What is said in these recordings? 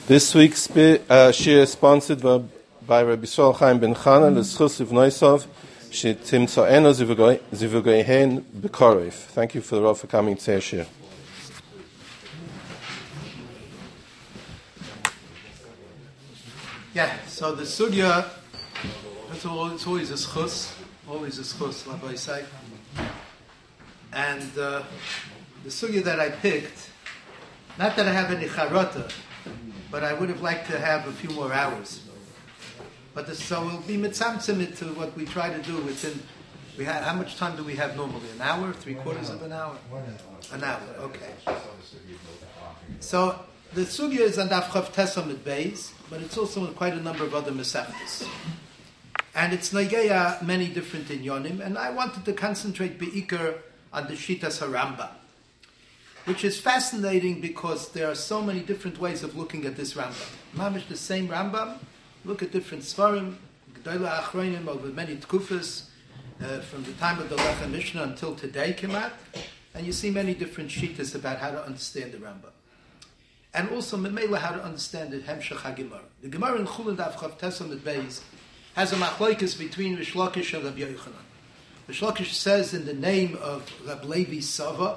This week's shir is sponsored by Rabbi Yisrael Chaim Ben Chana, L'Schus Uvnoisov, Shetimtzo'enu Zivugeihen B'Korev. Thank you for the Rav for coming to our shir. Yeah, so the sugya, it's always a schus, like I say. And the sugya that I picked, not that I have any charata, but I would have liked to have a few more hours. But so we'll be mitzamtzim to what we try to do within. How much time do we have normally? An hour? 3/4 of an hour? 1 hour. An hour. Okay. So the sugya is on Daf Chav Tesam Beis, but it's also in quite a number of other mesechtas, and it's nageya many different inyonim. And I wanted to concentrate beikar on the Shitas Harambam, which is fascinating because there are so many different ways of looking at this Rambam. Mamish the same Rambam, look at different Svarim, G'dayla Achronim over many Tkufas, from the time of the Lechem Mishnah until today Kemat, and you see many different Shitas about how to understand the Rambam. And also, Memela, how to understand the Hemshech HaGemara. The Gemara in Chulin Daf Chav Tesam et Beis has a machlokes between Rish Lakish and Rabbi Yochanan. Rish Lakish says in the name of Rab Levi Sava,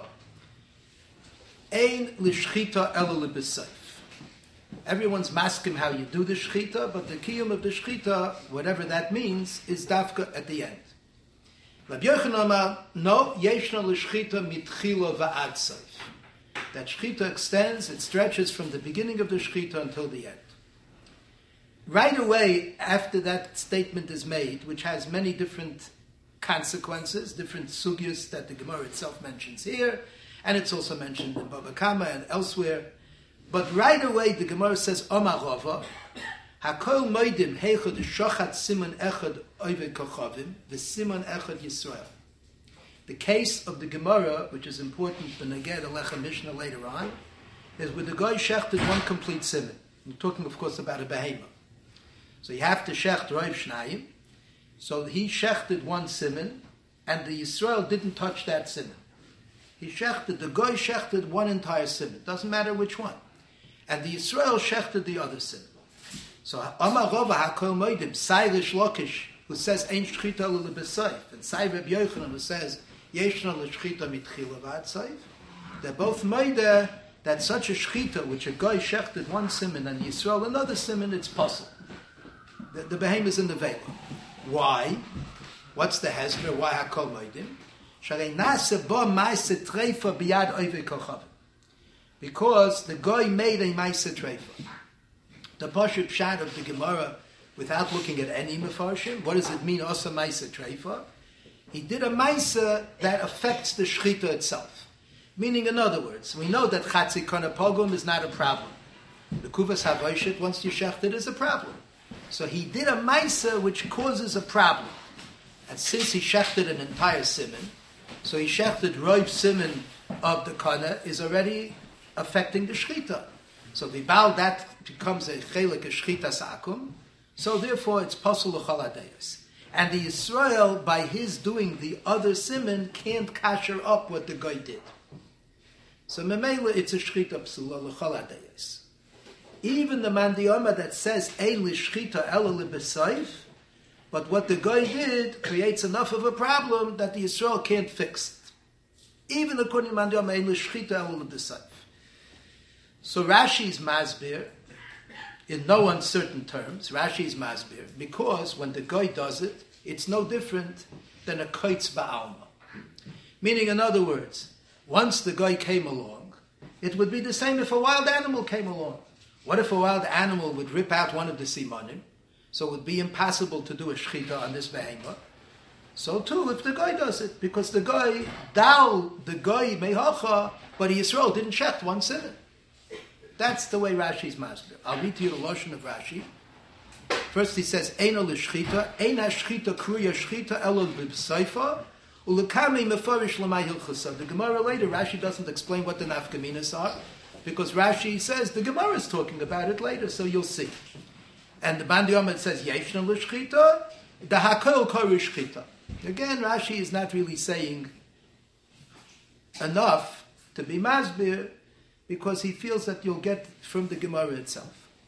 Ein l'shchita ela l'b'seif. Everyone's masking how you do the shchita, but the kiyum of the shchita, whatever that means, is dafka at the end. Rabbi Yochanan Amar, no, yeshna l'shchita mitchila va'ad seif. That shchita extends, it stretches from the beginning of the shchita until the end. Right away, after that statement is made, which has many different consequences, different sugyas that the Gemara itself mentions here, and it's also mentioned in Baba Kama and elsewhere. But right away, the Gemara says, Omar Rava, Hakol moedim heichad shochat simon echad oived kochavim, v'simon echad Yisrael. The case of the Gemara, which is important when I get a Lechem Mishnah later on, is where the guy shechted one complete simon. We're talking, of course, about a behemoth. So you have to shecht roiv shnayim. So he shechted one simon, and the Yisrael didn't touch that simon. The guy shechted one entire simon. Doesn't matter which one. And the Yisrael shechted the other simon. So Amar Rava HaKol Moedim, Sai Rish Lakish, who says Ein Shchita Ela L'B'Seif, and Sai Reb Yochanan, who says Yeshna L'Shchita Mitchila V'ad Seif, they're both moeder that such a shchita, which a guy shechted one simon and Yisrael another simon, it's possible. The behemoth is in the veil. Why? What's the hesper? Why HaKol Moedim? Because the guy made a Maisa Treifa. The Pashut Pshat of the Gemara, without looking at any Mefarshim, what does it mean, Osa Maisa Treifa? He did a Maisa that affects the Shechita itself. Meaning, in other words, we know that Chatzi Kana Pogum is not a problem. The Kuvas HaVoshit, once you shechted, is a problem. So he did a Maisa which causes a problem. And since he shechted an entire simon, so he shechted roiv simon of the kana is already affecting the shchita. So the bal that becomes a chelik a shchita sakum. So therefore it's pasul l'chol hadayos. And the Yisrael, by his doing the other simon, can't kasher up what the guy did. So memela it's a shchita psula l'chol hadayos. Even the mandiyama that says ein l'shchita ela l'b'seif, but what the guy did creates enough of a problem that the Yisrael can't fix it. Even according to Mandiyam, ein l'shchita ela l'b'seif. So Rashi's masbir, in no uncertain terms, Rashi's masbir, because when the guy does it, it's no different than a koitz ba'alma. Meaning, in other words, once the guy came along, it would be the same if a wild animal came along. What if a wild animal would rip out one of the simanim? So it would be impossible to do a shchita on this behemoth. So too, if the guy does it, because the guy mehacha, but Yisrael didn't shecht one simon. That's the way Rashi's masbir. I'll read to you the lashon of Rashi. First he says, Eino l'shchita, ein hashchita kruya shchita elo b'seifa, ulekami mefarish l'may hilchasa. The Gemara later, Rashi doesn't explain what the nafkaminas are, because Rashi says the Gemara is talking about it later, so you'll see. And the Bandiyom says, Yeshna l'shchita, the hakol kori shchita. Again, Rashi is not really saying enough to be masbir, because he feels that you'll get from the Gemara itself.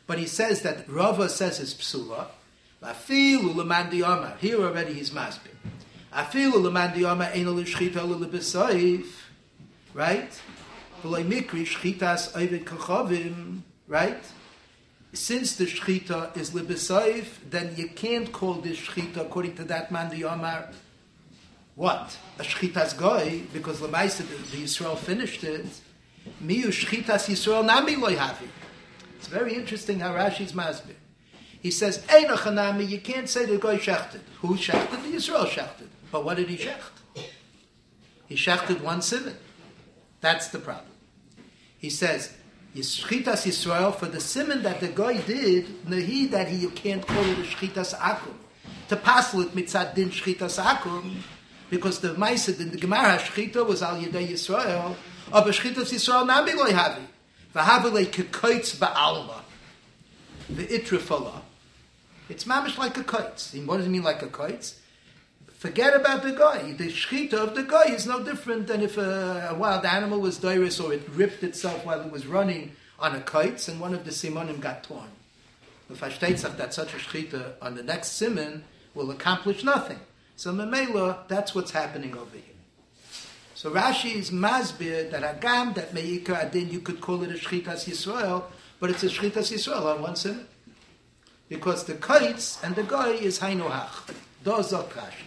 But he says that Rava says it's psula. Afilu l'man diyama. Here already he's masbir. Afilu l'man diyama ein l'shchita l'besayif. Right? V'loi mikri shchitas oived kachavim. Right? Since the shchita is l'besayif, then you can't call this shchita according to that man diyama. What? A shchitas goy, because l'maisa the Yisrael finished it. Miu shchitas Yisrael nami loy havi. It's very interesting how Rashi's masbir. He says, Eino chanami, you can't say the goy shechted. Who shechted? The Yisrael shechted. But what did he shecht? He shechted one simon. That's the problem. He says, Shchitas Yisrael, for the simon that the goy did, nahi that you can't call it a shchitas akum. To passel it mitzad din shchitas akum, because the Maaseh in the Gemara shchita was al yedei Yisrael, of a shchitas Yisrael nami loy havi. V'havilei kekoitz ba'alma. V'itrifala. It's mamish like a koitz. What does it mean like a koitz? Forget about the guy. The shchita of the guy is no different than if a wild animal was doiris or it ripped itself while it was running on a koitz and one of the simonim got torn. The fashteitzach that such a shchita on the next simon will accomplish nothing. So memela, that's what's happening over here. So Rashi is masbir that agam that meikar adin you could call it a shchitas Yisrael, but it's a shchitas Yisrael on one simon. Because the kaitz and the goy is hainu hach. Those are Rashi.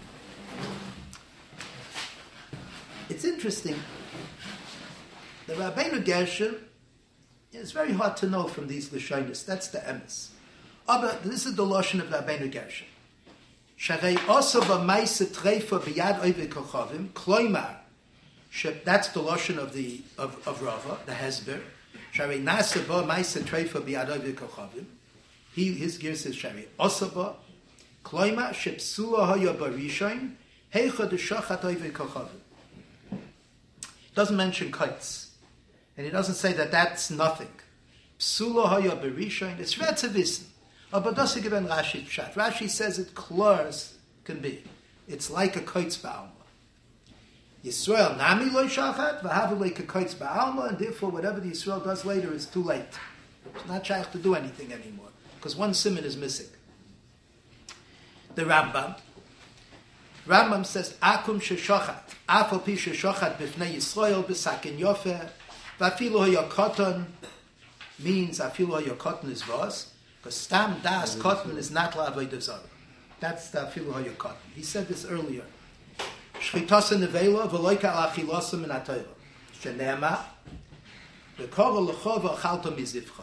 It's interesting. The Rabbeinu Gershon, it's very hard to know from these Lashonis. That's the emes. But this is the Lashon of Rabbeinu Gershon. Sharei osa b'maisa treifa b'yad oivei kochavim, kloimar. That's the Lashon of Rava, the Hezber. Sharei nasa b'maisa treifa b'yad oivei kochavim. His gear says Sharei osa b'maisa. Kloima shepsula haya barishain heicha deshachat oivei kochavim. Doesn't mention kites, and he doesn't say that that's nothing. Psula haya barishain. It's red to wissen. But doesn't give an Rashi pshat. Rashi says it close can be. It's like a kites ba'alma. Yisrael nami loy shachat v'havu like a kites ba'alma, and therefore whatever the Yisrael does later is too late. It's not shaykh to do anything anymore because one simon is missing. The Rambam says, Akum sheshochat, afal pi sheshochat b'fnei Yisrael b'sakin yofer, v'afilu hayakoton means afilu hayakoton is vos, because stam das koton is not la'avodah zarah. That's the afilu hayakoton. He said this earlier. Shchitasa nevela v'loika al-achilasa min ha'torah. Shene'ema, v'kora l'chova chalta mizivchai.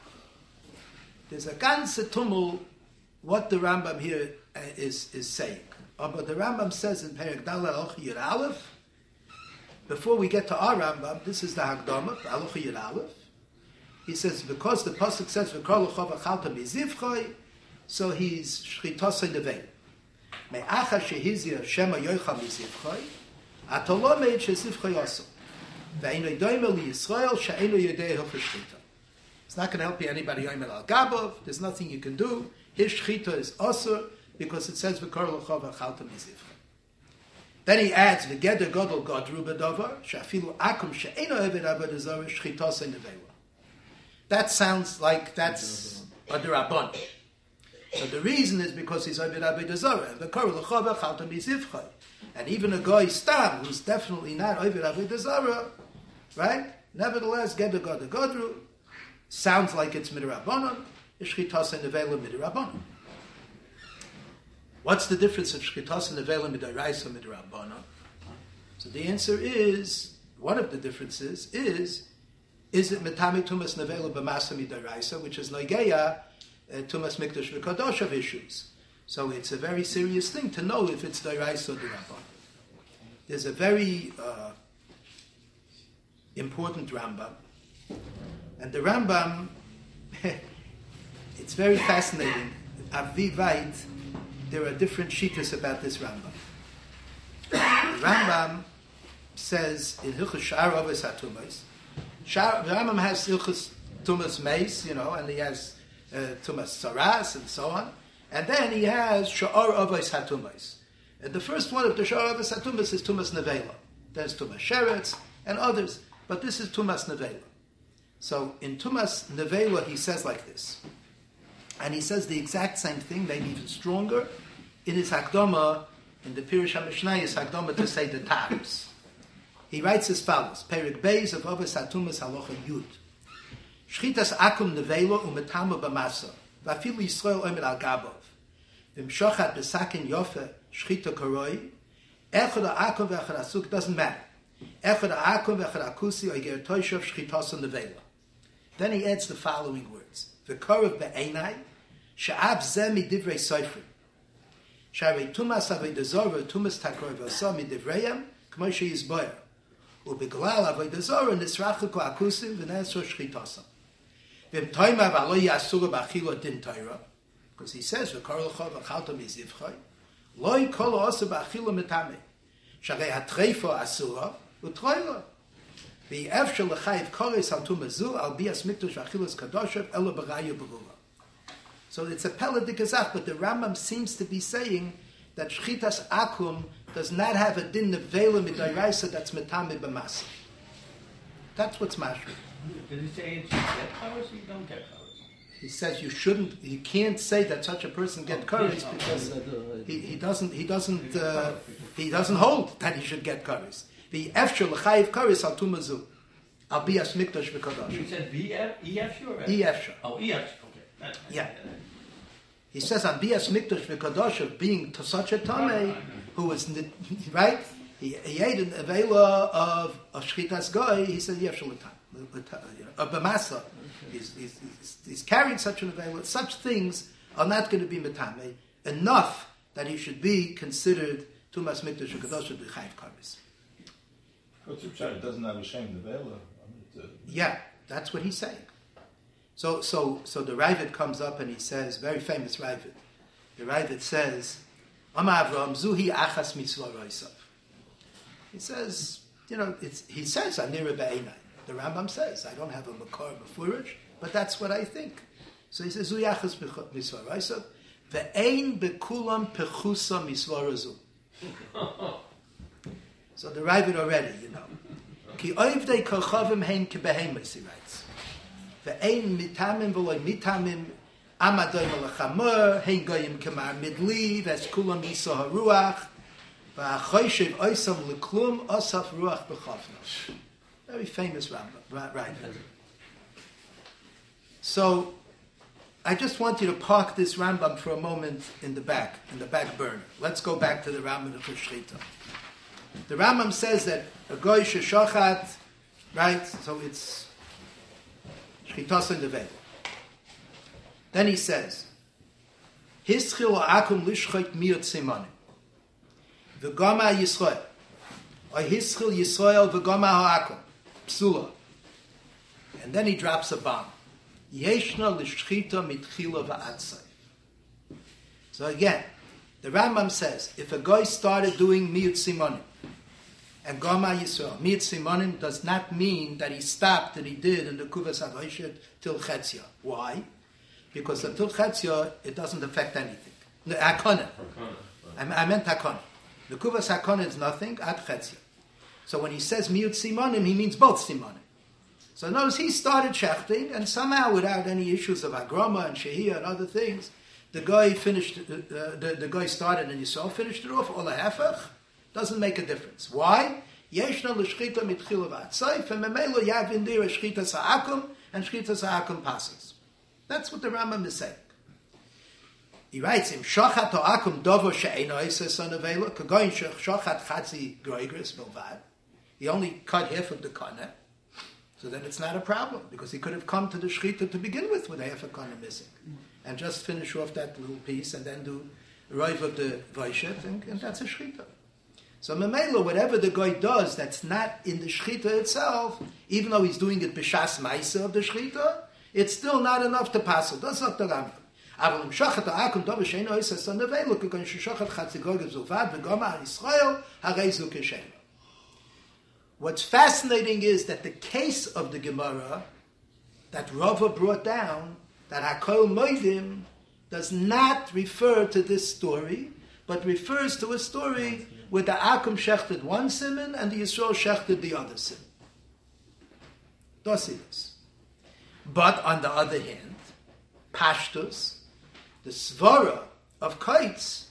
There's a ganze tumul what the Rambam here is saying. But the Rambam says in Perek Daled Aloch Yud Aleph, before we get to our Rambam, this is the Hagdama, Aloch Yud Aleph. He says, because the Pasuk says, V'kol l'chov achalta mizivchai, so he's shchitosei neveil. Me'acha shehizir shema yoicha mizivchai, atolo meid shezivchai oso. Ve'eno yodoime li Yisrael, she'eno yodei hilchah shchita. It's not going to help you anybody yoimel al gabov, there's nothing you can do. His shchita is osur, because it says v'kor l'chov achalta mizivchai. Then he adds v'geder godol godru b'dovar she'afilu akum she'eno eved avodah zarah shchitosei neveila. That sounds like that's a derabban. So the reason is because he's eved avodah zarah v'kor l'chov achalta mizivchai. And even a goy stam who's definitely not eved avodah zarah, right? Nevertheless, geder godol godru sounds like it's midrabbanon. Shchitosei neveila midrabbanon. What's the difference of shchitas and nevela midaraisa midrabbanon? So the answer is, one of the differences is it metami tumas nevela b'masa midaraisa, which is noigeya tumas mikdash v'kadosh of issues. So it's a very serious thing to know if it's daraisa or derabbanon. There's a very important Rambam, and the Rambam, it's very fascinating. Avivait. There are different shittas about this Rambam. The Rambam says in Hilchos Sha'ar Avos HaTumas, the Rambam has Hilchos Tumas Meis, and he has Tumas Saras and so on, and then he has Sha'ar Avos HaTumas. And the first one of the Sha'ar Avos HaTumas is Tumas Nevela. There's Tumas Sheretz and others, but this is Tumas Nevela. So in Tumas Nevela, he says like this. And he says the exact same thing, maybe even stronger, in his Hakdama, in the Pirush HaMishnayos Hakdama to say the Tars. He writes as follows, Perik Beis of Avos HaTumas Halacha Yud. Shchitas akum nevela umetama b'masa, v'afilu Yisrael omer al gabov. V'mshochat b'sakin yofe shchita koroi, echad ha'akum v'echad ha'suk, doesn't matter. Echad ha'akum v'echad ha'kusi oiger toishav shchitas nevela. Then he adds the following words. V'korav be'enai, sha'ab zeh midivrei soifrim. Sha'arei tumas avodah zorah, tumas takorov v'asa midivreyam, k'mo she'yizboyer. U'beglal avodah zorah nisrachu ko'akusim v'nesro shchitasam. Because he says, Loi kol osa ba'achila metame. Sharei hatreifa asura, u'troila. V'yevshel l'chayiv kores al tumazu, al bias mikdash v'achilas kadoshev, elo b'raya b'rula. So it's a peladik azach, but the Rambam seems to be saying that shchitas akum does not have a din nevela midayraisa that's metame b'masa. That's what's mashri. Did he say you get covers or you don't get covers? He says you can't say that such a person get courage because he doesn't hold that he should get courage. The efshur l'chayiv courage al tumazu, al bias mikdash v'kadosh. You said efshur? Efshur. Oh, efshur. Okay. Yeah. He says al bias mikdash v'kadosh of being to such a tamei who is right. He ate an avela of shchitas goy. He said efshur l'tam. A b'masa, he's carrying such an avela. Such things are not going to be metame enough that he should be considered tumas mikdash v'kadosh should be chayiv kares. It doesn't have a shame avela. Yeah, that's what he's saying. So the Ravid comes up and he says, very famous Ravid. The Ravid says, Amar Avraham zuhi achas mitzvah roisav. He says, he says anira be'enai. The Rambam says, I don't have a makar b'furish, but that's what I think. So he says, Zuyachas misvah raisav, ve'ein bekulam pechusa misvah razu. So the Ravid already, Ki oivdei kochavim hein kebehemes, he writes. Ve'ein mitamim v'loi mitamim, amadoy malachamor, hein goyim kemar midli, ves kulam misvah haruach, v'achoyshev oisam l'klum, osaf ruach b'chavnosh. Very famous Rambam, right? So, I just want you to park this Rambam for a moment in the back burner. Let's go back to the Rambam of Shchita. The Rambam says that a goy sheshochat, right? So it's Shchitas in the veil. Then he says, Hischil akum lishchot miyot simanim, v'gama Yisrael, or hischil Yisrael v'gama ha'akum. Psula. And then he drops a bomb. Yeshna l'shchita mitchila va'atzai. So again, the Rambam says, if a guy started doing miyut simonim and Gama Yisrael, miyut simonim does not mean that he stopped that he did in the Kuvas HaVoishet till Chetzia. Why? Because until Chetzia, it doesn't affect anything. The Hakona. I meant Hakona. The Kuvas Hakona is nothing at Chetzia. So when he says miyut simonim, he means both simonim. So notice he started shechting, and somehow without any issues of agrama and shehiyah and other things, the guy finished. The guy started and Yisrael finished it off. All a hefech doesn't make a difference. Why? Yeshna l'shchita mitchila v'atzayif, and memelo yav in there shchita sa'akum, and shchita sa'akum passes. That's what the Rambam is saying. He writes, "Im shochat ha'akum dovo she'eino ises anavela kagoyin shochat chatzi groigris bilvad." He only cut half of the kana, so then it's not a problem because he could have come to the shchita to begin with half a kana missing, and just finish off that little piece and then do roiv of the vaishet, and that's a shchita. So memela, whatever the guy does that's not in the shchita itself, even though he's doing it b'shas ma'isa of the shchita, it's still not enough to pass it. That's not the Rambam. אבל אם שוחט העקום דובר שאינו עושה סנבלו, כגון ששוחט חצי גוגל זובד וגומר על ישראל, הרי זו כשאינו. What's fascinating is that the case of the Gemara that Rava brought down, that Hakol Moedim, does not refer to this story, but refers to a story where the Akum shechted one simon and the Yisrael shechted the other simon. Dosidas. But on the other hand, Pashtus, the svara of kites,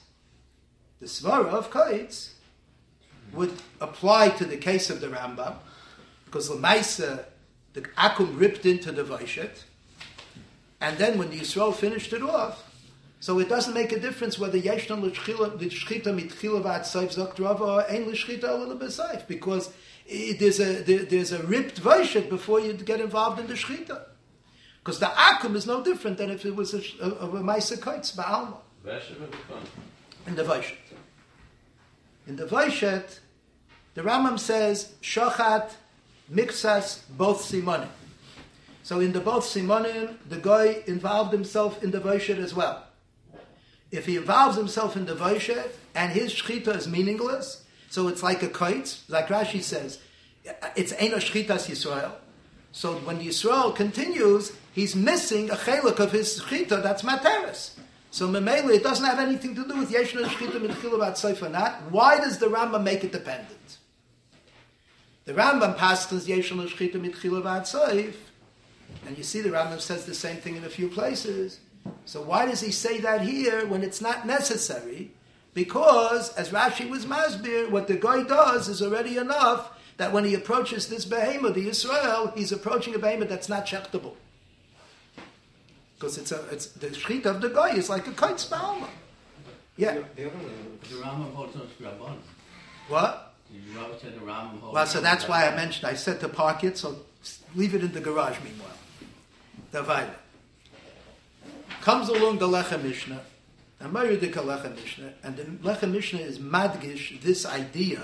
would apply to the case of the Rambam, because Lamaisa, the Akum ripped into the Vaishet, and then when the Yisrael finished it off, so it doesn't make a difference whether Yeshna l'shchita mitchila v'atzayv zok drava or ein l'shchita ala l'besayv, because there's a ripped Vaishet before you get involved in the shchita. Because the Akum is no different than if it was a Maisa Kaitz, Ba'alma. In the Vaishet. In the Vaishet, the Rambam says, Shochat, Miksas, both Simonim. So in the both Simonim, the guy involved himself in the Vaishet as well. If he involves himself in the Vaishet, and his Shchita is meaningless, so it's like a Kaitz, like Rashi says, it's Eino Shchitas Yisrael. So when Yisrael continues, he's missing a chelik of his shchita, that's materis. So memele, it doesn't have anything to do with yeshna shchita mitchila v'atzayf or not. Why does the Rambam make it dependent? The Rambam paskins yeshna shchita mitchila v'atzayf, and you see the Rambam says the same thing in a few places. So why does he say that here when it's not necessary? Because, as Rashi was masbir, what the guy does is already enough that when he approaches this behemoth, the Yisrael, he's approaching a behemoth that's not shechtable. Because it's the shchita of the guy is like a kite spalma. Yeah. The Rambam holds on to Rabban. What? The Rambam said the Rambam holds. Well, so that's why I said to park it, so leave it in the garage meanwhile. The Vaila. Comes along the Lechem Mishnah, and Mayudik Lechem Mishnah, and the Lechem Mishnah is madgish this idea,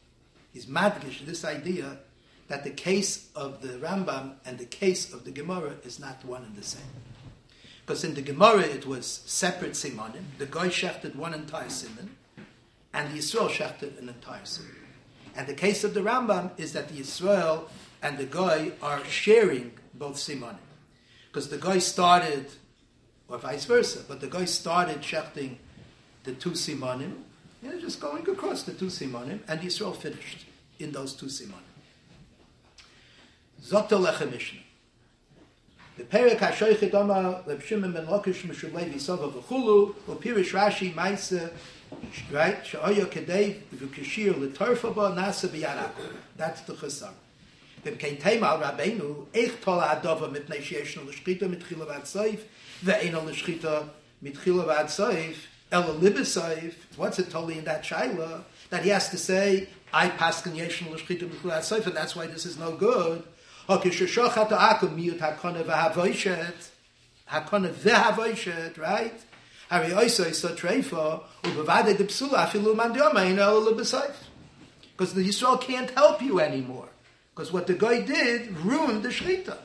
that the case of the Rambam and the case of the Gemara is not one and the same. Because in the Gemara it was separate simanim, the Goy shechted one entire siman, and the Yisrael shechted an entire siman. And the case of the Rambam is that the Yisrael and the Goy are sharing both simanim. Because the Goy started, or vice versa, but the Goy started shechting the two simanim, just going across the two simanim, and Yisrael finished in those two simanim. Zokta Lechem Mishnah. The Perek HaShoichet Omar Reb Shimon ben Lakish Mishum Levi Sova v'chulu u'pirish Rashi Maisa right she'oyo kedei v'kishir l'torfa bo nasa b'yaraku. That's the chesar. V'mkein teima Rabbeinu eich tol ha'adova mitnei she'eshno l'shchita mitchila v'atzayif ve'eno l'shchita mitchila v'atzayif ela libesayif. What's it totally in that shaila that he has to say I paskin yeshno l'shchita mitchila v'atzayif, and that's why this is no good. Right? Because the Yisrael can't help you anymore. Because what the guy did ruined the Shechita.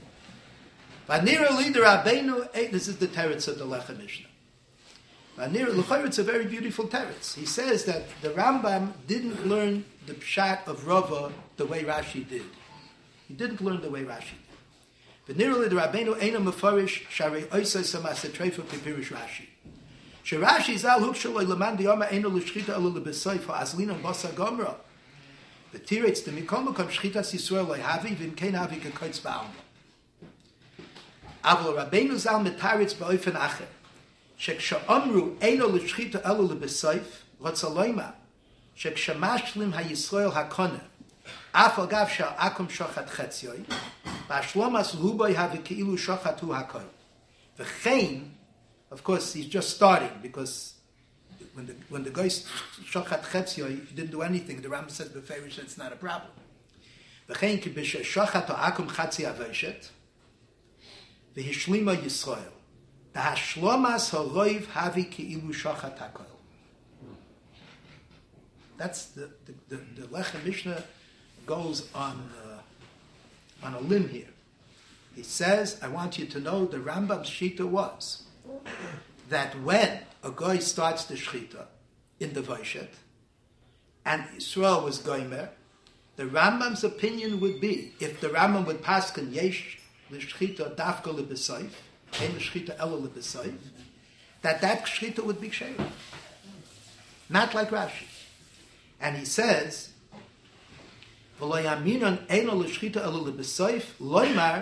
This is the teretz of the Lechem Mishnah. It's a very beautiful teretz. He says that the Rambam didn't learn the pshat of Rava the way Rashi did. He didn't learn the way Rashi did. V'nirali the Rabbeinu eina mefarish sharei oisai samasa treifa pipirish Rashi. Sherashi zal hukshalo leman diyama eina l'shchita elu lebesayf ha'azlina basa gomra. V'tiretz the mikom kam shchitas Yisrael lehavi v'imkein havi k'koitz ba'alma. Avol Rabbeinu zal metaretz ba'oifen acher. Sheksha'amru eina l'shchita elu lebesayf rotzaloyma. Sheksha'mashlim ha'Yisrael ha'koneh. Afal gav sha'akum shochat chetzioi, v'ashlomas rubai havi keilu shochat hu hakol. V'chein, of course, he's just starting because when the guy shochat chetzioi, he didn't do anything. The Rambam says beferish it's not a problem. V'chein ki b'she shochat ha'akum chetzi aveshet, v'hishlima Yisrael. V'hashlomas ha'roiv havi keilu shochat hakol. That's the Lechem Mishnah goes on a limb here. He says, I want you to know the Rambam's shita was that when a guy starts the shchita in the Vaishet and Yisrael was goymer, the Rambam's opinion would be, if the Rambam would paskin yesh l'shchita dafka l'besayf, ein l'shchita ela l'besayf, that shchita would be ksheir. Not like Rashi. And he says, "V'lo yaminon eino l'shchita elu lebesayf loymar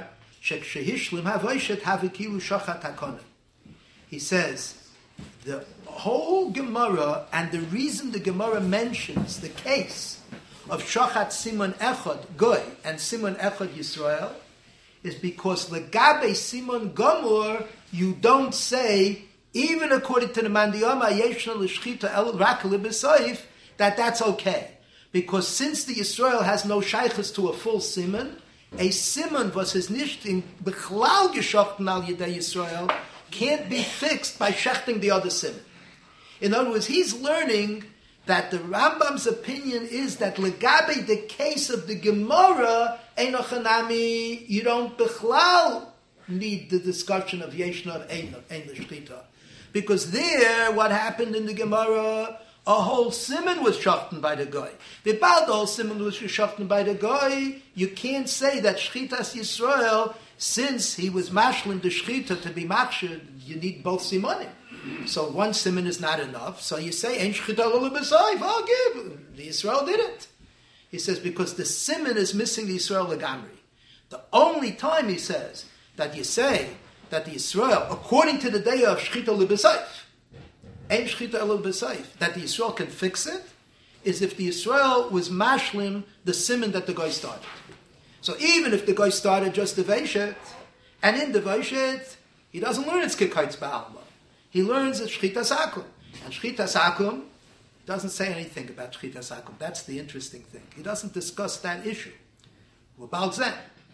Shekshehishlim havoishet havikilu shachat hakonim. He says, the whole Gemara, and the reason the Gemara mentions the case of Shachat Simon Echad Goy and Simon Echad Yisrael, is because Legabe Simon Gomor, you don't say, even according to the Mandiyama Yeshna L'Shchita El Rakali B'Soif, that's okay. Because since the Yisrael has no shaykhs to a full simon, a simon was his nishtin b'chlal geschochten al yedei Yisrael can't be fixed by shechting the other simon. In other words, he's learning that the Rambam's opinion is that legabe the case of the Gemara einochanami, you don't b'chlal need the discussion of yeshna of ein l'shchita, because there what happened in the Gemara, a whole simon was shachten by the guy. The whole simon was shachten by the guy. You can't say that Shchitas Yisrael, since he was mashlim the Shchita to be machshir, you need both simonim. So one simon is not enough. So you say, Ein Shchita Lula B'Sayf, I'll give. The Yisrael did it. He says, because the simon is missing the Yisrael legamri. The only time he says that you say that the Yisrael, according to the day of Shchita Lula B'Sayf, Ein Shchita Elul B'Sayf, that the Yisrael can fix it, is if the Yisrael was mashlim the simon that the guy started. So even if the guy started just the Veishet, and in the Veishet, he doesn't learn it's Kikaitz Ba'alma. He learns it's Shchitas Akum. And Shchitas Akum doesn't say anything about Shchitas Akum. That's the interesting thing. He doesn't discuss that issue. About Zen.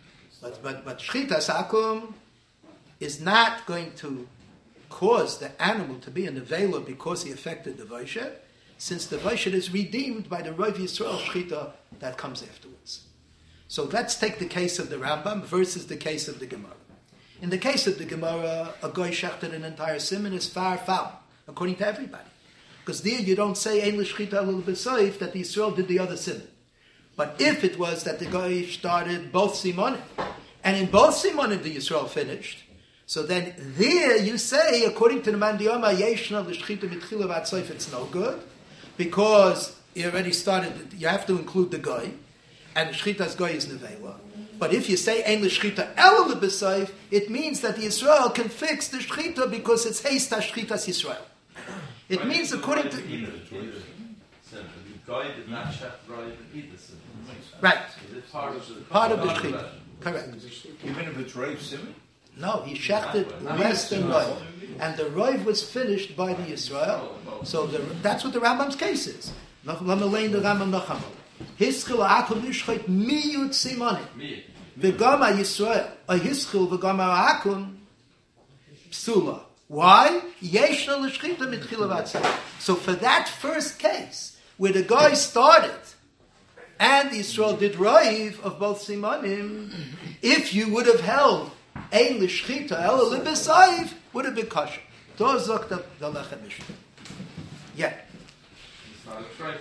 But Shchitas Akum is not going to cause the animal to be in the Vela because he affected the Vaishet, since the Vaishet is redeemed by the Rav Yisrael Shchita that comes afterwards. So let's take the case of the Rambam versus the case of the Gemara. In the case of the Gemara, a goy shechted an entire simon is far foul, according to everybody. Because there you don't say Ein L'Shchita Elul B'Sayf that the Yisrael did the other simon. But if it was that the goy started both simonim, and in both simonim the Yisrael finished, so then there you say, according to the Mandiyama, Yeshna L'Shchita Mitchila V'Atzoif, it's no good, because you already started, you have to include the goy, and the Shchita's goy is Nevela. But if you say Ein L'Shchita Elul B'Sayf, it means that the Yisrael can fix the Shchita because it's Heist HaShchitas Yisrael. It means according to... The guy did not check right either. Right. It's Part of the Shchita. Correct. Even if it's Rav Simon? No, he shechted less than Roiv. And the Roiv was finished by the Yisrael. So that's what the Rambam's case is. The Rambam Nachamol. Hischil ha'akum nishchait miyut simonim. V'gama Yisrael. A hischil v'gama ha'akum psula. Why? Yeshna l'shchita mitchila v'atzah. So for that first case, where the guy started, and the Yisrael did Roiv of both simonim, if you would have held Ein L'Shchita Elul B'Sayf, would have been kosher. Those looked up the Lechem Mishnah. Yeah. It's not a trifle.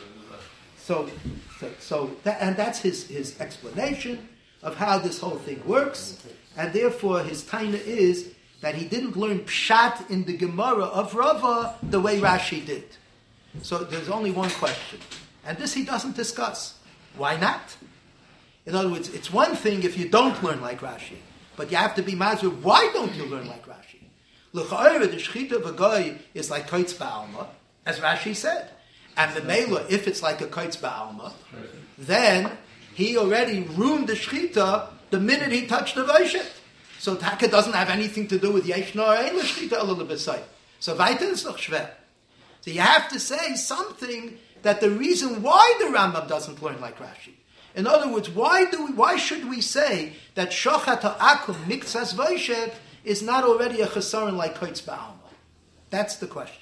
So and that's his explanation of how this whole thing works, and therefore his taina is that he didn't learn pshat in the Gemara of Rava the way Rashi did. So there's only one question, and this he doesn't discuss. Why not? In other words, it's one thing if you don't learn like Rashi, but you have to be mazur. Why don't you learn like Rashi? L'cha'ira the shchita of a guy is like koitz ba'alma, as Rashi said. And the Mela, if it's like a Kaitz Ba'alma, then he already ruined the Shchita the minute he touched the Vaishet. So Taka doesn't have anything to do with Yeshna or Ein L'Shchita Elul B'Sayf. So weiter is noch schwer. So you have to say something that the reason why the Rambam doesn't learn like Rashi. In other words, why should we say that Shochat HaAkum Miktzas Vaishet is not already a Chesaron like Kaitz Ba'alma? That's the question.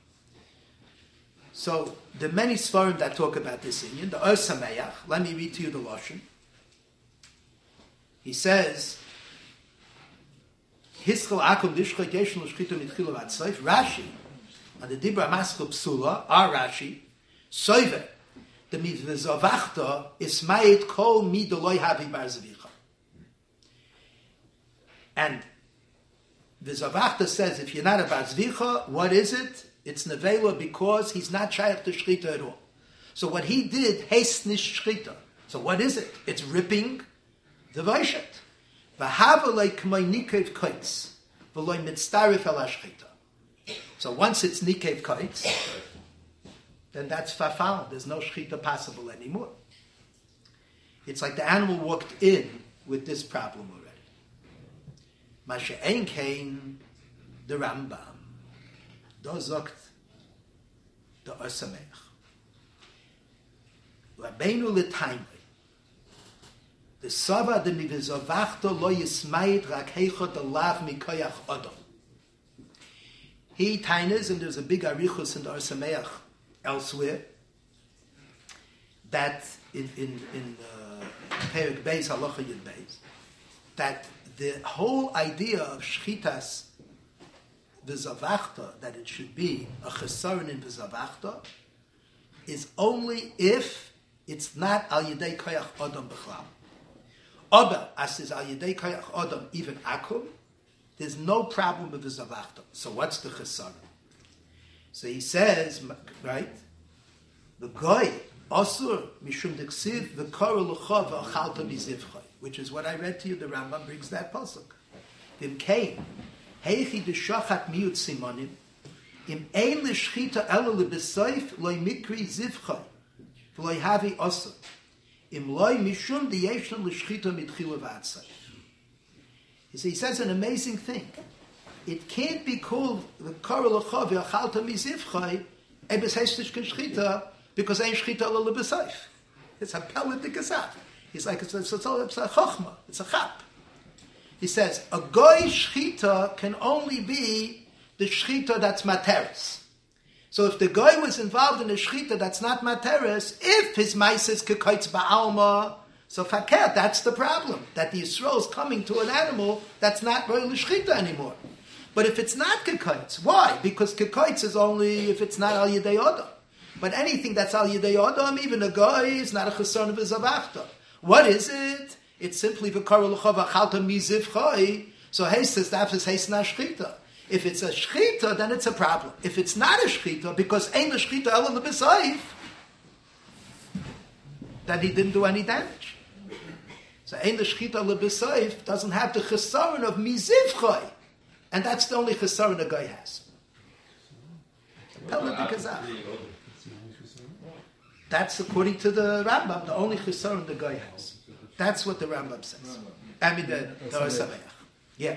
So, the many Sfarim that talk about this Inyan, the Or Sameach, let me read to you the Lashon. He says, Hischel Akum Dishcha Yeshn L'Shchita Mitchila V'Atzayf, Rashi, on the Dibra Maskul Psula, our Rashi, Soive, the Mitzvah Ismayit Kol Midoloi Havi Bar Zvicha. And the Zavachta says, if you're not a Bar Zvicha, what is it? It's nevela because he's not shaykh to shchita at all. So what he did, haste nish shchita. So what is it? It's ripping the vaishet. V'havalei k'may nikev koitz, v'loi mitztarif el hashchita. So once it's nikev koitz, then that's fafal. There's no shchita possible anymore. It's like the animal walked in with this problem already. Mashe ein kein the Rambam, do zogt the Osameach. Rabbeinu l'taimri, the Sava de mivizavachto lo yismayit rak heichot alav mikoyach odom. He tainas, and there's a big arichus in the Osameach elsewhere, that in Perek Beis, Halacha Yud Beis, that the whole idea of shchitas v'zavachta, that it should be a chesaron in v'zavachta, is only if it's not al yedei koyach odom b'chlal. Aber, as is al yedei koyach odom even akum, there's no problem with v'zavachta. So what's the chesaron? So he says, right, the goy, Asur mishum deksiv v'kara l'cha v'achalta mizivchay, which is what I read to you. The Rambam brings that pasuk. Im kein heichi d'shachat miut simonim im ein l'shchita ela lebesoif loy mikri zivchay v'loy havi asur im loy mishum d'yeshna l'shchita mitchila v'atzay. He says an amazing thing. It can't be called v'kara l'cha v'achalta mizivchay ebes hestish k'shchita, because ein shchita ala lebesayf. It's a pellet kasaf. He's like, it's a chochma. It's a chap. He says, a goy shchita can only be the shchita that's materis. So if the goy was involved in a shchita that's not materis, if his mice is kekoitz ba'alma, so fakir, that's the problem. That the Yisrael is coming to an animal that's not royal shchita anymore. But if it's not kekoitz, why? Because kekoitz is only if it's not al yedei odom. But anything that's al yedei odom, even a goy, is not a chesaron of zavachta. What is it? It's simply v'kara l'cha v'achalta mizivchay. So heistes dafis heis na shchita. If it's a shchita, then it's a problem. If it's not a shchita, because ain't a shchita ela l'besayif, then he didn't do any damage. So ain't the shchita l'besayif doesn't have the chesaron of mizivchay, and that's the only chesaron a guy has. That's according to the Rambam, the only chesaron the guy has. That's what the Rambam says. I mean, the Osameach. Yeah.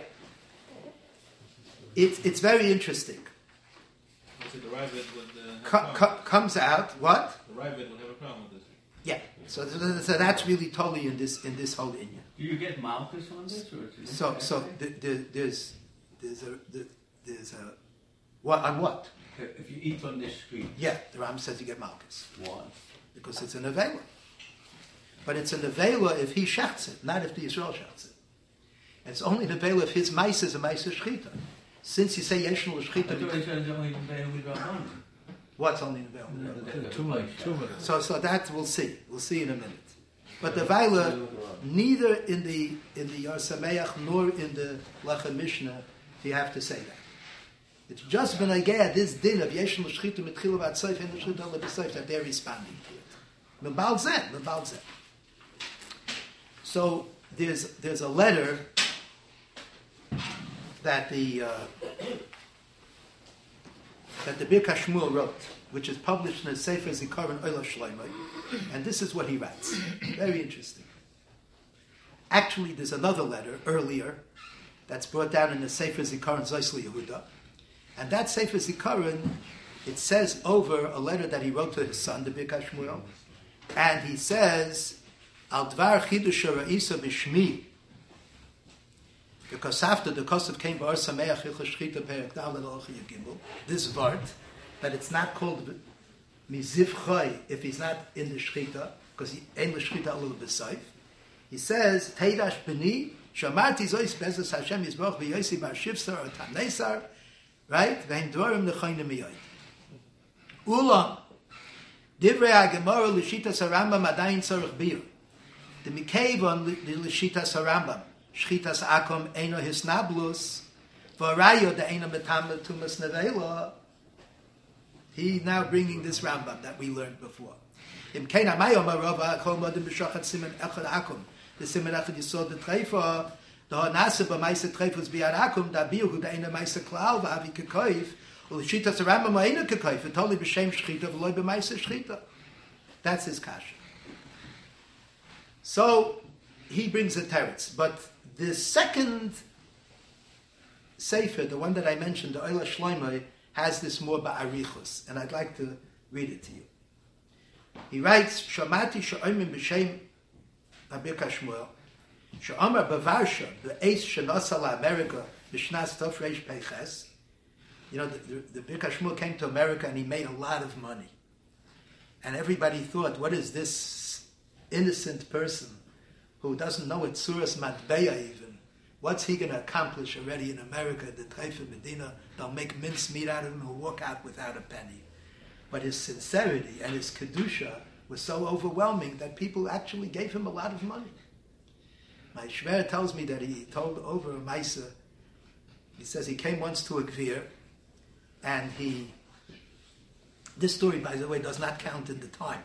It's very interesting. So the Ravid would comes out, what? The Ravid would have a problem with this. Yeah. So that's really totally in this whole inyan. Do you get Malchus on this? Or there's a what on what? If you eat on this street. Yeah, the Ram says you get Malchus. Why? Because it's a nevela. But it's a nevela if he shechts it, not if the Yisrael shechts it. And it's only nevela if his mice is a mice shchita. Since you say yeshnu shchita, what's only nevela? 2 minutes. So that we'll see. We'll see in a minute. But the Vaila, neither in the Yar Sameach nor in the Lechem Mishnah, do you have to say that. It's just when I get this din of Yeshn l'shchita mitchilu v'atzayf and l'shchita l'b'sayf that they're responding to it. M'bal zeh. So there's a letter that the Birkas Shmuel wrote, which is published in a Sefer Zikaron Oila Shloimeh, and this is what he writes. Very interesting. Actually, there's another letter earlier that's brought down in the Sefer Zikaron Zois Yehuda. And that Sefer Zikaron, it says over a letter that he wrote to his son, the Birkas Shmuel, and he says, Al dvar chidush ra'isa b'shmi, because after the Kosev came b'or sameach hilchos shchita perek dal l'alocha yagimel, this vart, that it's not called mizivchay if he's not in the shchita, because he ain't the shchita alul b'sayf. He says, Teidash b'ni, shamarti zois bezos Hashem yizboch v'yosi bar shivsar or tamnesar, right? V'hem dvarim l'chayim miyoid. Ulam, divrei ha'gemara l'shitas harambam adayin tzorich bir. The mikevon l'shitas harambam, shchitas akom eino hisnablus, v'arayo de eino metam tumas nevela. He's now bringing this Rambam that we learned before. Im kein amayom arova kol modim b'shachat simen echad akom. The simen echad yisod the treifa The Hanasa b'Maisa Treifus b'Yarakum da biuhu da ina Maisa Klau v'avi kekoif u'l'shita saramba ma'ina kekoif v'toli b'shem shchita v'loi b'Maisa shchita. That's his kasha. So he brings a teretz, but the second sefer, the one that I mentioned, the Oila Shloimeh, has this more ba'arichus, and I'd like to read it to you. He writes, Shamati she'omim b'shem Abirka Shmuel, she'omar b'varsha, b'eis she'nosa la'America, b'shnas tov reish peiches. You know, the Birka Shmuel came to America and he made a lot of money. And everybody thought, what is this innocent person who doesn't know it's Suras Matbeya even? What's he going to accomplish already in America? The Treifa Medina, they'll make mincemeat out of him, he'll walk out without a penny. But his sincerity and his kedusha was so overwhelming that people actually gave him a lot of money. My Shver tells me that he told over a Maisa, he says he came once to a Gvir, and this story, by the way, does not count in the time.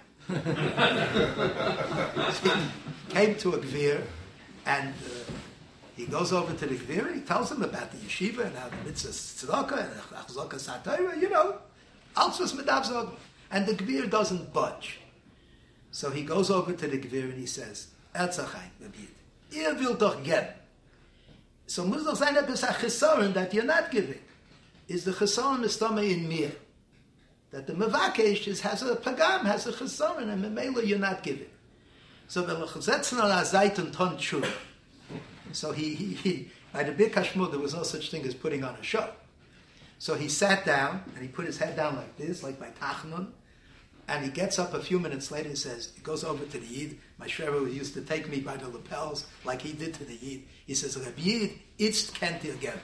He came to a Gvir, and he goes over to the Gvir, and he tells him about the yeshiva, and how the mitzvah tzedakah, and achzaka satayra, you know, alzus medav zog. And the Gvir doesn't budge. So he goes over to the Gvir, and he says, Erzachaim, ihr will doch geben. So muss doch sein etwas a chesaron that you're not giving. Is the chesaron mistama in mir? That the mevakesh has a pagam, has a chesaron, and memela you're not giving. So the lechazetzen on azait and ton tshuva. So he by the Birka Shmuel, there was no such thing as putting on a show. So he sat down, and he put his head down like this, like by Tachnun, and he gets up a few minutes later and says, he goes over to the Yid, my Shrever used to take me by the lapels, like he did to the Yid. He says, Reb Yid, it's kent again.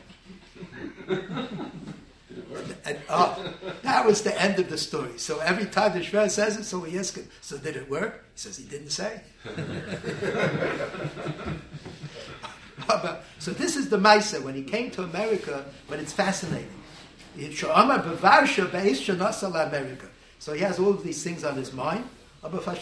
And, that was the end of the story. So every time the Shrever says it, so we ask him, so did it work? He says, he didn't say. So this is the Maisa, when he came to America, but it's fascinating. So he has all of these things on his mind. So what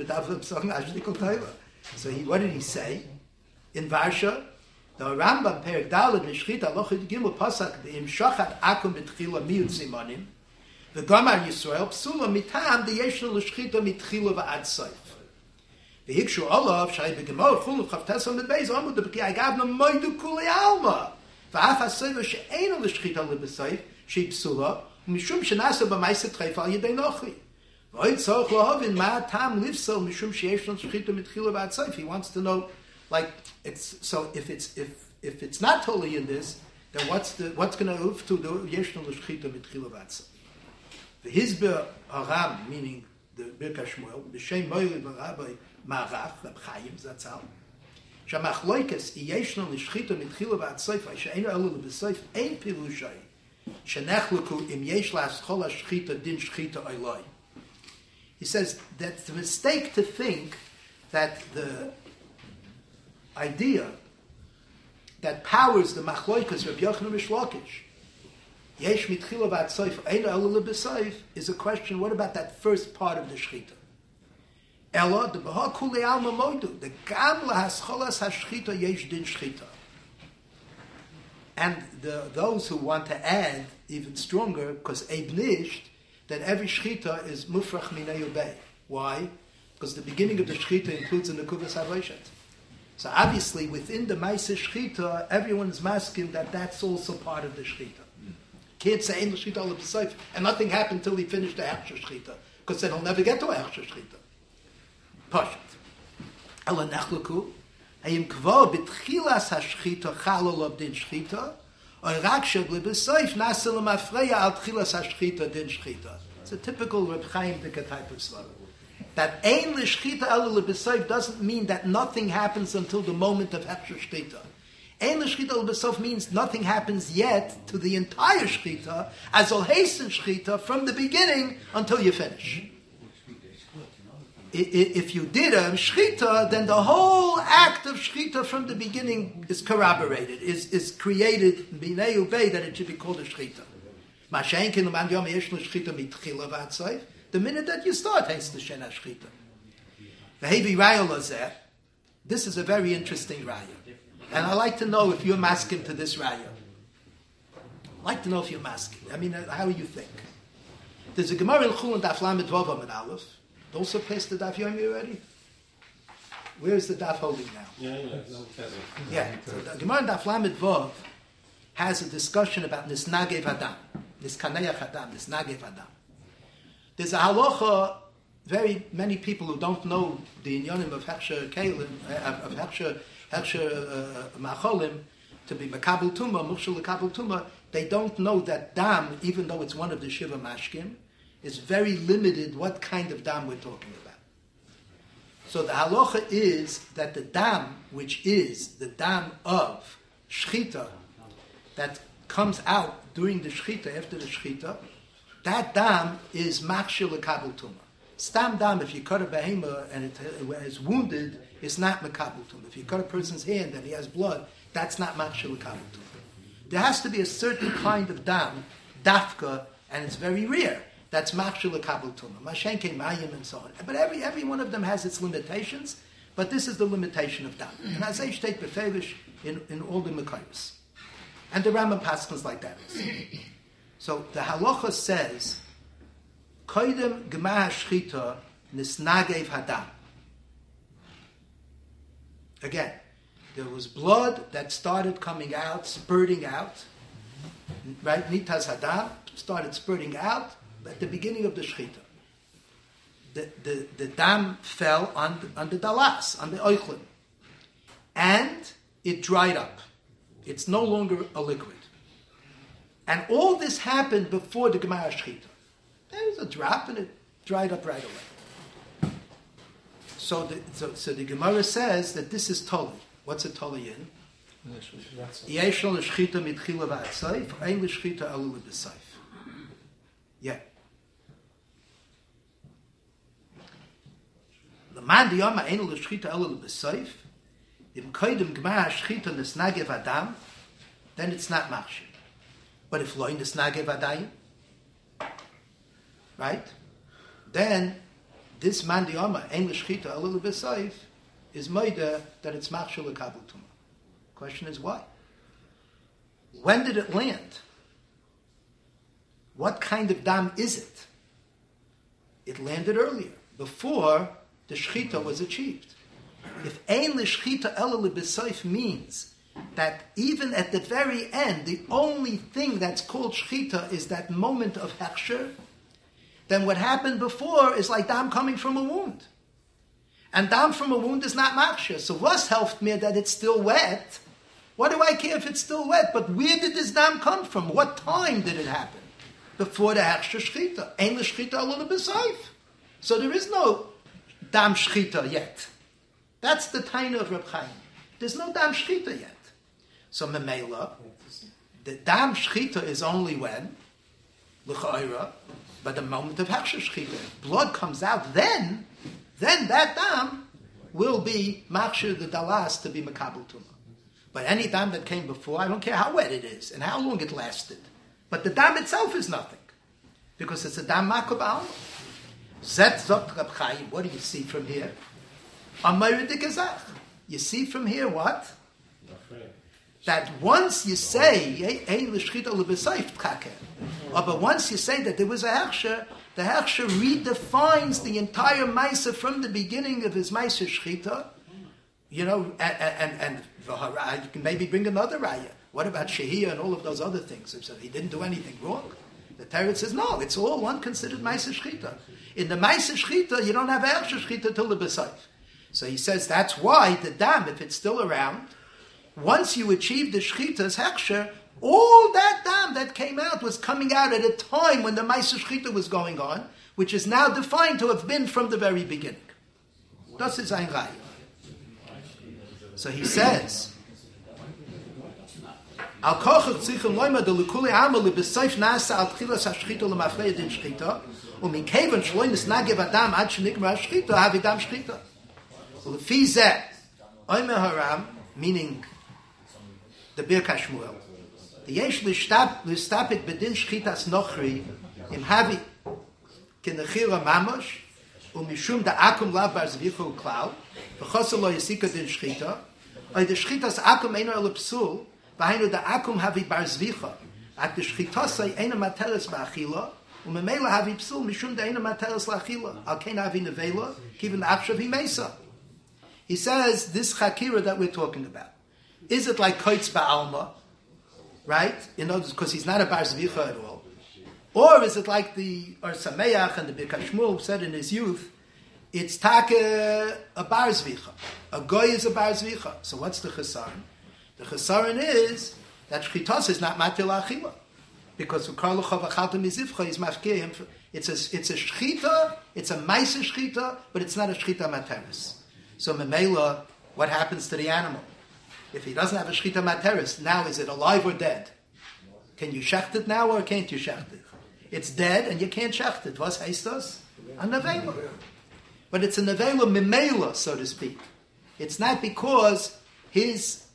did he say? In Varsha, the Rambam Perek Daled Mishchita Lochid Gimel Pasak Im Shachat Akum B'Tchila Miyut Simonim the Gamar Yisrael Psula Mitam the Yeshna L'Shchita Mitchila V'Ad Soif V'Hikshu Olav Shai B'Gemor Chulu Chavtesa L'Beis Amud B'Ki Agavna Moidu Kuli Alma V'Af HaSoiva She'ena L'Shchita L'Besoif Shei Psula Mishum Shenasa B'Maisa Treif Al Yedei Nochi V'Oid Tzorch Lohavin Ma Tam Livsel Mishum She'eshna L'Shchita Mitchila V'Ad Soif. He wants to know, like, it's so if it's not totally in this, then what's going to move to the Yeshna L'Shchita Mitchila V'Ad Soif? The Hizber Haram, meaning the Birka Shmuel, the Shem Moiri Rabbi Marach, Reb Chaim Zatzal, Shamachloikes Yeshna L'Shchita Mitchila V'Ad Soif, She'ena Elu L'Besoif, Ein Pirushai, Shenechluku Im Yesh La'aschol HaShchita Din Shchita Oiloi. He says that it's a mistake to think that the idea that powers the Machloikas Reb Yochanan Mishlokish, Yesh Mitchila V'Ad Soif, Ein Elu L'Besoif, is a question, what about that first part of the Shchita? Ella, the Baha Kuli Alma Moidu, the Gam La'ascholas HaShchita Yesh Din Shchita. And those who want to add even stronger, because Eib Nisht, that every Shchita is Mufrach Minei Ubei. Why? Because the beginning of the Shchita includes the Nekuvas HaVoshet. So obviously, within the Maisa Shchita, everyone is masking that that's also part of the Shchita. Can't say in the Shchita al B'Soif, and nothing happened until he finished the Hechsher Shchita, because then he'll never get to a Hechsher Shchita. Pashat. Ela Nechluku, Hayim Kvo B'Tchilas HaShchita Chalol Ob Din Shchita, or Rak Sheb L'B'Soif Nasel L'Mafreya Al Tchilas HaShchita Din Shchita. It's a typical Reb Chaim Dika type of svara. That Ein L'Shchita Ela L'B'Soif doesn't mean that nothing happens until the moment of Hechsher Shchita. Ein L'Shchita Ela L'B'Soif means nothing happens yet to the entire Shchita, as Ol Hasten Shchita from the beginning until you finish. If you did a Shchita, then the whole act of Shchita from the beginning is corroborated, is created B'nei Ubei that it should be called a Shchita. The minute that you start, this is a very interesting raya. And I'd like to know if you're masking to this raya. I'd like to know if you're masking. I mean, how do you think? There's a Gemara in Chulin Daf Lamed Vav Amud Aleph. Also placed the Daf Yomi already? Where is the Daf holding now? Yeah. So the Gemara in Daf Lamed Vav has a discussion about Nisnagev Adam. Niskaneyach Adam. Nisnagev Adam. There's a halacha, very many people who don't know the inyanim of Hechsher Kelim, of Hechsher Macholim, to be Makabel Tumah, Mukhshel Makabel Tumah, they don't know that dam, even though it's one of the Shiva Mashkim, is very limited what kind of dam we're talking about. So the halacha is that the dam, which is the dam of Shchita, that comes out during the Shchita, after the Shchita, that dam is Machshel Makabel Tumah. Stam dam, if you cut a behemoth and it is wounded, is not Makabel Tumah. If you cut a person's hand and he has blood, that's not Machshel Makabel Tumah. There has to be a certain kind of dam, dafka, and it's very rare. That's Machshel Makabel Tumah, Mashenke Mayim, and so on. But every one of them has its limitations, but this is the limitation of dam. And as I state beferish in all the Mekayos. And the Rambam Paschals like that. So the halacha says, Koidem Gemah Shchita Nisnagev Hadam. Again, there was blood that started coming out, spurting out. Right? Nitas Hadam started spurting out at the beginning of the Shchita. The dam fell on the dalas, on the oichlim. And it dried up. It's no longer a liquid. And all this happened before the Gemara Shchita. There was a drop and it dried up right away. So the Gemara says that this is Toli. What's a Toli in? Yesh lo l'shchita mitchila v'atzayif, ein l'shchita elu l'b'sayif. Yeah. L'man diyama ein l'shchita elu l'b'sayif, if koydem Gemara Shchita nisnagev adam, then it's not machshir. But if lo nisnagev adayim, right? Then this man diyama ein l'shchita elu l'b'sayif is moida that it's machshir l'kabel tumah. Question is why? When did it land? What kind of dam is it? It landed earlier, before the shchita was achieved. If ein l'shchita ela l'b'soif means that even at the very end, the only thing that's called shchita is that moment of hechsher, then what happened before is like dam coming from a wound. And dam from a wound is not machshir. So what's helped me that it's still wet? What do I care if it's still wet? But where did this dam come from? What time did it happen? Before the hechsher shchita. Ein l'shchita ela l'b'soif. So there is no dam shchita yet. That's the taina of Reb Chaim. There's no dam shchita yet. So memela, the dam shchita is only when l'chayra, but the moment of hechsher shchita, blood comes out. Then that dam will be machshir the dalas to be makabel tumah. But any dam that came before, I don't care how wet it is and how long it lasted. But the dam itself is nothing, because it's a dam makabel. Zet zot Reb Chaim. What do you see from here? You see from here what? That once you say, but once you say that there was a hechsher, the hechsher redefines the entire Maisa from the beginning of his Maisa Shchita, you know, and you can maybe bring another raya. What about Shehiyah and all of those other things? So he didn't do anything wrong. The Torah says, no, it's all one considered Maisa Shchita. In the Maisa Shchita, you don't have hechsher Shchita till the B'sayif. So he says that's why the dam, if it's still around, once you achieve the shchita's hechsher, all that dam that came out was coming out at a time when the Maisa Shchita was going on, which is now defined to have been from the very beginning. Das ist ein Raya. So he says, Al kochach tzichem loima de l'kuli amal l'b'sayf nasa al tchilas ha-shchita l'mafreya din shchita u'min kevan shloinis nagev adam ad shenikma ha-shchita havi dam shchita. L'fizeh, Omer Haram, meaning the Birkas Shmuel, the yesh l'stapik bedin shchitas nochri im havi kinechira mamosh u'mishum da'akum lav bar zvichu klau v'chosel lo yisika din shchita Oy the shchitas akum eino el psul, v'hainu the akum havi bar zvicha. At the shchitasai eino materes ba'achila, u'memela havi psul mishum de eino materes la'achila. Al kein havi nevela, kivin achshav himesa. He says, this chakira that we're talking about, is it like koitz ba'alma, right? In other words, because he's not a bar zvicha at all. Or is it like the Or Sameach and the Birkas Shmuel said in his youth, it's take a bar zvicha. A goy is a bar zvicha. So what's the chesaron? The chesaron is that shchitas is not matil achila. Because Karl Chavachalta Mizivcha is mafkeh him. It's a shchita, it's a maisa shchita, but it's not a shchita materis. So memela, what happens to the animal? If he doesn't have a shchita materis, now is it alive or dead? Can you shecht it now or can't you shecht it? It's dead and you can't shecht it. What's heistos? A nevela. But it's a nevela memela, so to speak. It's not because he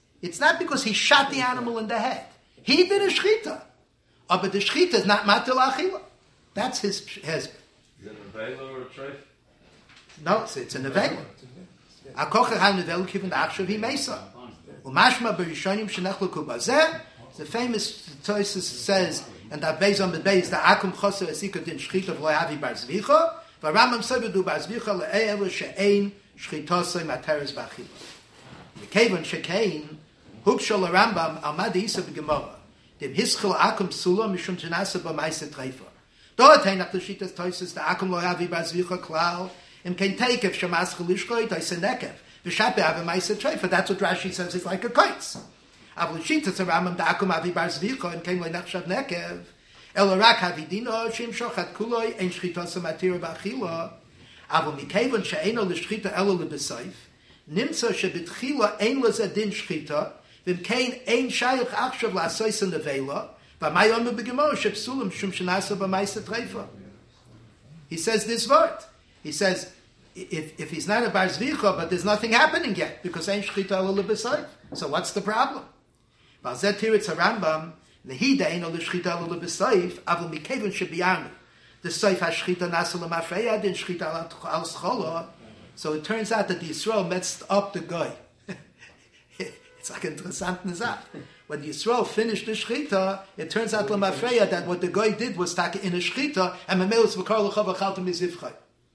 shot the animal in the head. He did a shchita. Oh, but the shchita is not matil achila. That's his hezbollah. Is it a nevela or a treif? No, it's a nevela. Akocher ha nevela kiven the achshav himesa. Umashma berishonim shenechleku bazeh. The famous Tosis says, and that based on the base, the akum choser esika din shchita v'lo havi bar zvicha, v'ramam sebedu bar zvicha le'elu she'ein shchitosoi materes b'achila. Mekevon shekein, hukshol Rambam almadi isa b'gemora, dem hischel akum psula mishum tenasa b'maisa treifa. Dort hein nach der Shitas Tosis, the akum lo havi bar zvicha klal, im kein teikev shemas chelishkoi toise nekev, v'shape havi maisa treifa. That's what Rashi says is like a koitz. Aber Shitas Rambam da akum avi bar zvicha and kein lo nachshav nekev. El rak havidino shim shochat kuloi ein shchitas matira b'achila. Aber mikevon she'eno l'shchita elo lebesayf nimtza shebetchila ein lezadin shchita v'im kein ein shayich achshav la'asois in nevela v'may omer b'gemor shepsulim shum shenasa b'maisa treifa. He says this word. He says if he's not a bar zvicha, but there's nothing happening yet because ein shchita elo lebesayf. So what's the problem? V'alzeh tiritz Rambam lehida eino l'shchita elo lebesayf avol mikevon shebiyanu. The Seif HaShchita Nasa L'Mafreya Din Shchita Al Schola. So it turns out that the Yisrael messed up the guy. It's like an interessant Nizat. When the Yisrael finished the Shchita, it turns out L'Mafreya that what the guy did was take in a Shchita and Memelis V'kar L'chav Achalta Mizivchai.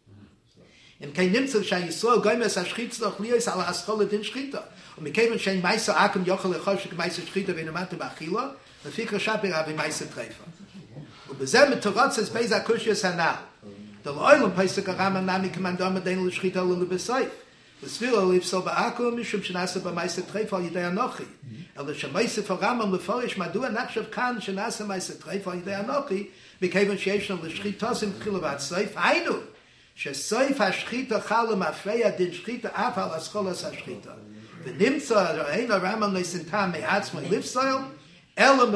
In Kein Nimtzel Shai Yisrael Goymes HaShchitz Doch Liyos Al HaSchola Din Shchita. Und Mekevon Shein Maisa Akum Yochel Echoshik Maisa Shchita V'inamata B'achila V'fikra Shabir Avi Maisa Treifa. ובזה מתורץ בייז הקושייס הנ"ל. דלאוילם פייסק הרמב"ם נמי כמנדום מדין לשחיטה ללבסייף. וסבירה לפסול בעכו משום שנעשה במייסה טרייפה על ידי אנוכי. אלא שמייסף הרמב"ם לפורש מדוע נחשב כאן שנעשה מייסה טרייפה על ידי אנוכי, מכיוון שישנו לשחיטה עם תחילה ועד סייף, היינו שסייף השחיטה חל למפרע דין שחיטה אף על אסכולס השחיטה. ונמצא אין הרמב"ם לסנטם מעצמו לפסול, so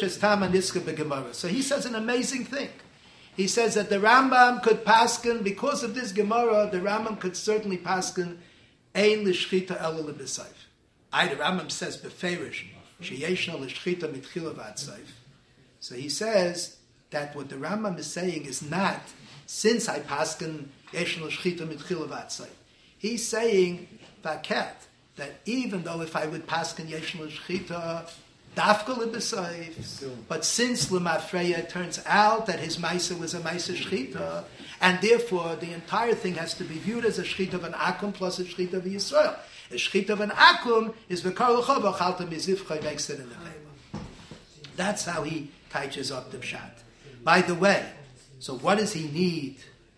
he says an amazing thing. He says that the Rambam could paskin, because of this Gemara, the Rambam could certainly paskin ein l'shchita ela lebesayf. The Rambam says beferish sheyeshna l'shchita mitchila v'ad sayf. So he says that what the Rambam is saying is not since I paskin yeshna l'shchita mitchila v'ad sayf. He's saying vaket that even though if I would paskin yeshna l'shchita Dafka l'besayif, but since L'mafreya it turns out that his Maisa was a Maisa Shchita, and therefore the entire thing has to be viewed as a Shchita of an Akum plus a Shchita of Yisrael. A Shchita of an Akum is V'kar l'chav achalta mizivcha, makes it in the Vela. That's how he teaches up the Pshat. By the way, so what does he need?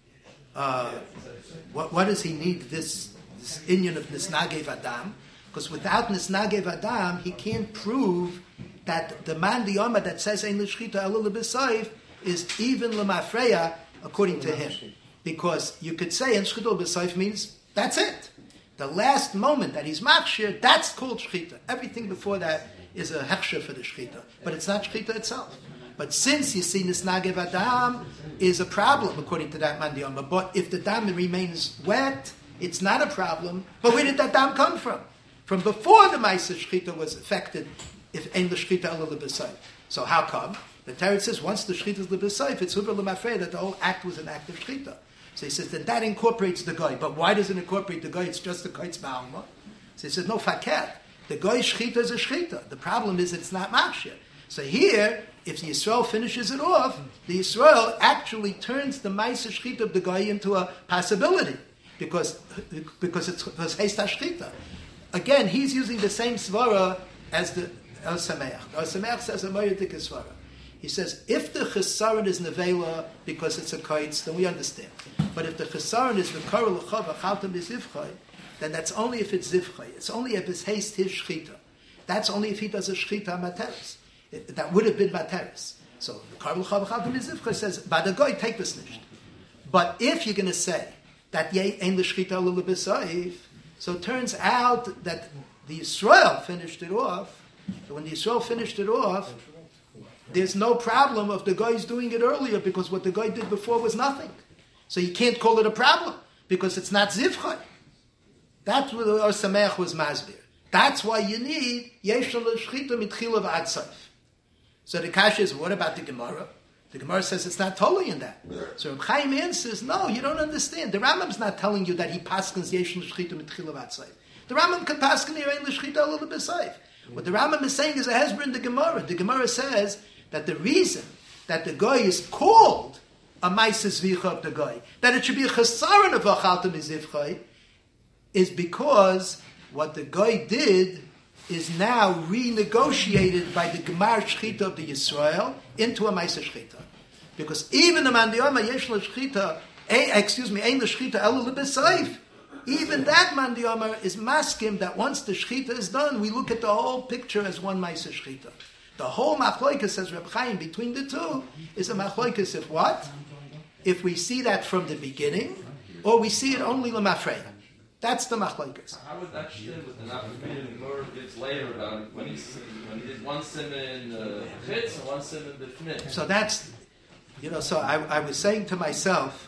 What does he need this inyan of Nisnagev Adam? Because without Nisnagev Adam, he can't prove that the man diyama that says Ein l'shchita ela lebesayif is even l'mafreya according to him. Because you could say Ein l'shchita lebesayif means that's it. The last moment that he's machshir, that's called shchita. Everything before that is a hechsher for the shchita. But it's not shchita itself. But since you see Nisnagev Adam is a problem according to that man diyama. But if the dam remains wet, it's not a problem. But where did that dam come from? From before the Maisa Shchita was affected, if Ein l'shchita ela lebesayif. So how come? The Torah says once the Shchita is lebesayif, it's huber l'mafreya that the whole act was an act of Shchita. So he says then that incorporates the guy. But why does it incorporate the guy? It's just the kaitz ba'alma. So he says no faket. The goy shchita is a shchita. The problem is it's not machshir. So here, if the Yisrael finishes it off, the Yisrael actually turns the ma'aser shchita of the goy into a possibility because it was heist shchita. Again, he's using the same svara as the El Sameach. El Sameach says a moyedik svara. He says if the chesaron is nevela because it's a kaitz, then we understand. But if the chesaron is v'kar l'chav achaltam b'zivchay, then that's only if it's zivchay. It's only if it's haste his shchita. That's only if he does a shchita materis. That would have been materis. So v'kar l'chav achaltam b'zivchay says, "Badagoy take this nicht." But if you're going to say that yeh ein l'shchita l'lebesayif, so it turns out that the Yisrael finished it off. So when the Yisrael finished it off, there's no problem of the guys doing it earlier because what the guy did before was nothing. So you can't call it a problem because it's not zivchay. That's what our Sameach was masbir. That's why you need yeshal shchita mitchilav adsaif. So the kasha is, what about the Gemara? The Gemara says it's not totally in that. So Reb Chaim answers, no, you don't understand. The Rambam's not telling you that he paskins yeshal shchita mitchilav adsaif. The Rambam can paskin here ein l'shchita a little bit safe. What the Rambam is saying is a hezber in the Gemara. The Gemara says that the reason that the guy is called a ma'aser zvicha of the guy, that it should be a chesaron of achaltam mizivchay, is because what the guy did is now renegotiated by the gemar shchita of the Yisrael into a ma'aser shchita. Because even the mandiyama yesh l'shchita, ein l'shchita elu l'besayif, even that mandiyama is maskim that once the shchita is done, we look at the whole picture as one ma'aser shchita. The whole machloikas, says Reb Chaim, between the two, is a machloikas if what? If we see that from the beginning, or we see it only lemafreya. That's the machloikas. How would that shit with the nafreya more gets later about when he did one simon chitz and one simon b'fnit? So that's, so I was saying to myself,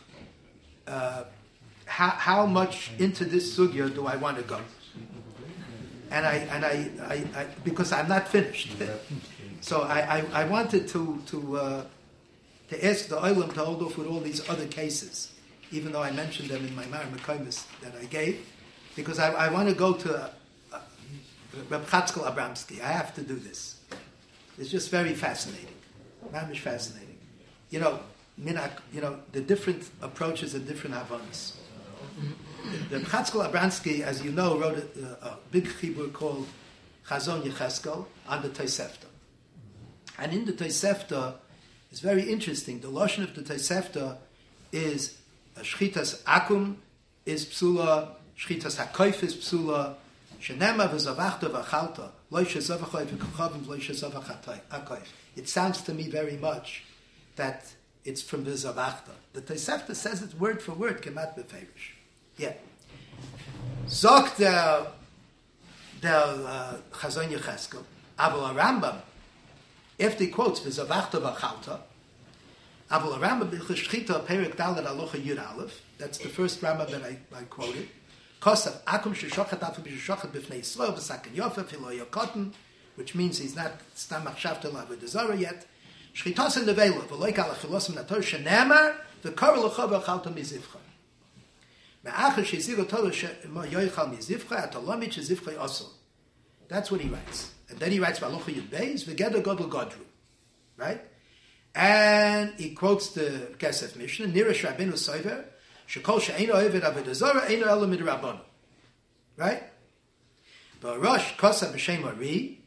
how much into this sugya do I want to go? And I because I'm not finished. So I wanted to ask the Olam to hold off with all these other cases, even though I mentioned them in my Mar Mekomis that I gave, because I want to go to Reb Chatzkel Abramsky. I have to do this. It's just very fascinating. Mamish fascinating. The different approaches and different havanas. The Chatzkel Abramsky, as you know, wrote a big chibur called Chazon Yecheskel on the Tosefta. And in the Tosefta, it's very interesting. The lashon of the Tosefta is shchitas akum is psula, shchitas hakoif is psula, shenema v'zavachta v'chalta, lo shezavachai v'kachavim, lo shezavachai hakoif. It sounds to me very much that it's from v'zavachta. The Tosefta says it word for word, kemat b'ferish. Yeah. Zok der Chazon Yecheskel, Aval Rambam, if he quotes v'zavachta v'chalta, Aval Rambam b'cheshchita perik dalet alocha yud aleph. That's the first Rambam that I quoted. Kosav akum sheshochet afu b'sheshochet b'fnei Yisrael v'saken yofef hilo yokoten, which means he's not stamach shavta l'avodah zara yet. Shchitas in nevela v'loik ala chilosim nator shenemar v'kar l'cha v'chalta mizivcha. Me'achar shezigo tolo yoichal mizivcha atolomit shezivcha also. That's what he writes. And then he writes v'alocha yud beis v'geder godel godru. Right? And he quotes the Kesef Mishnah, Nirish Rabbeinu Soiver, Shekol she'eino oived avodah zara, eino elo midrabanan. Right? But Rosh Kosa b'shem Ari,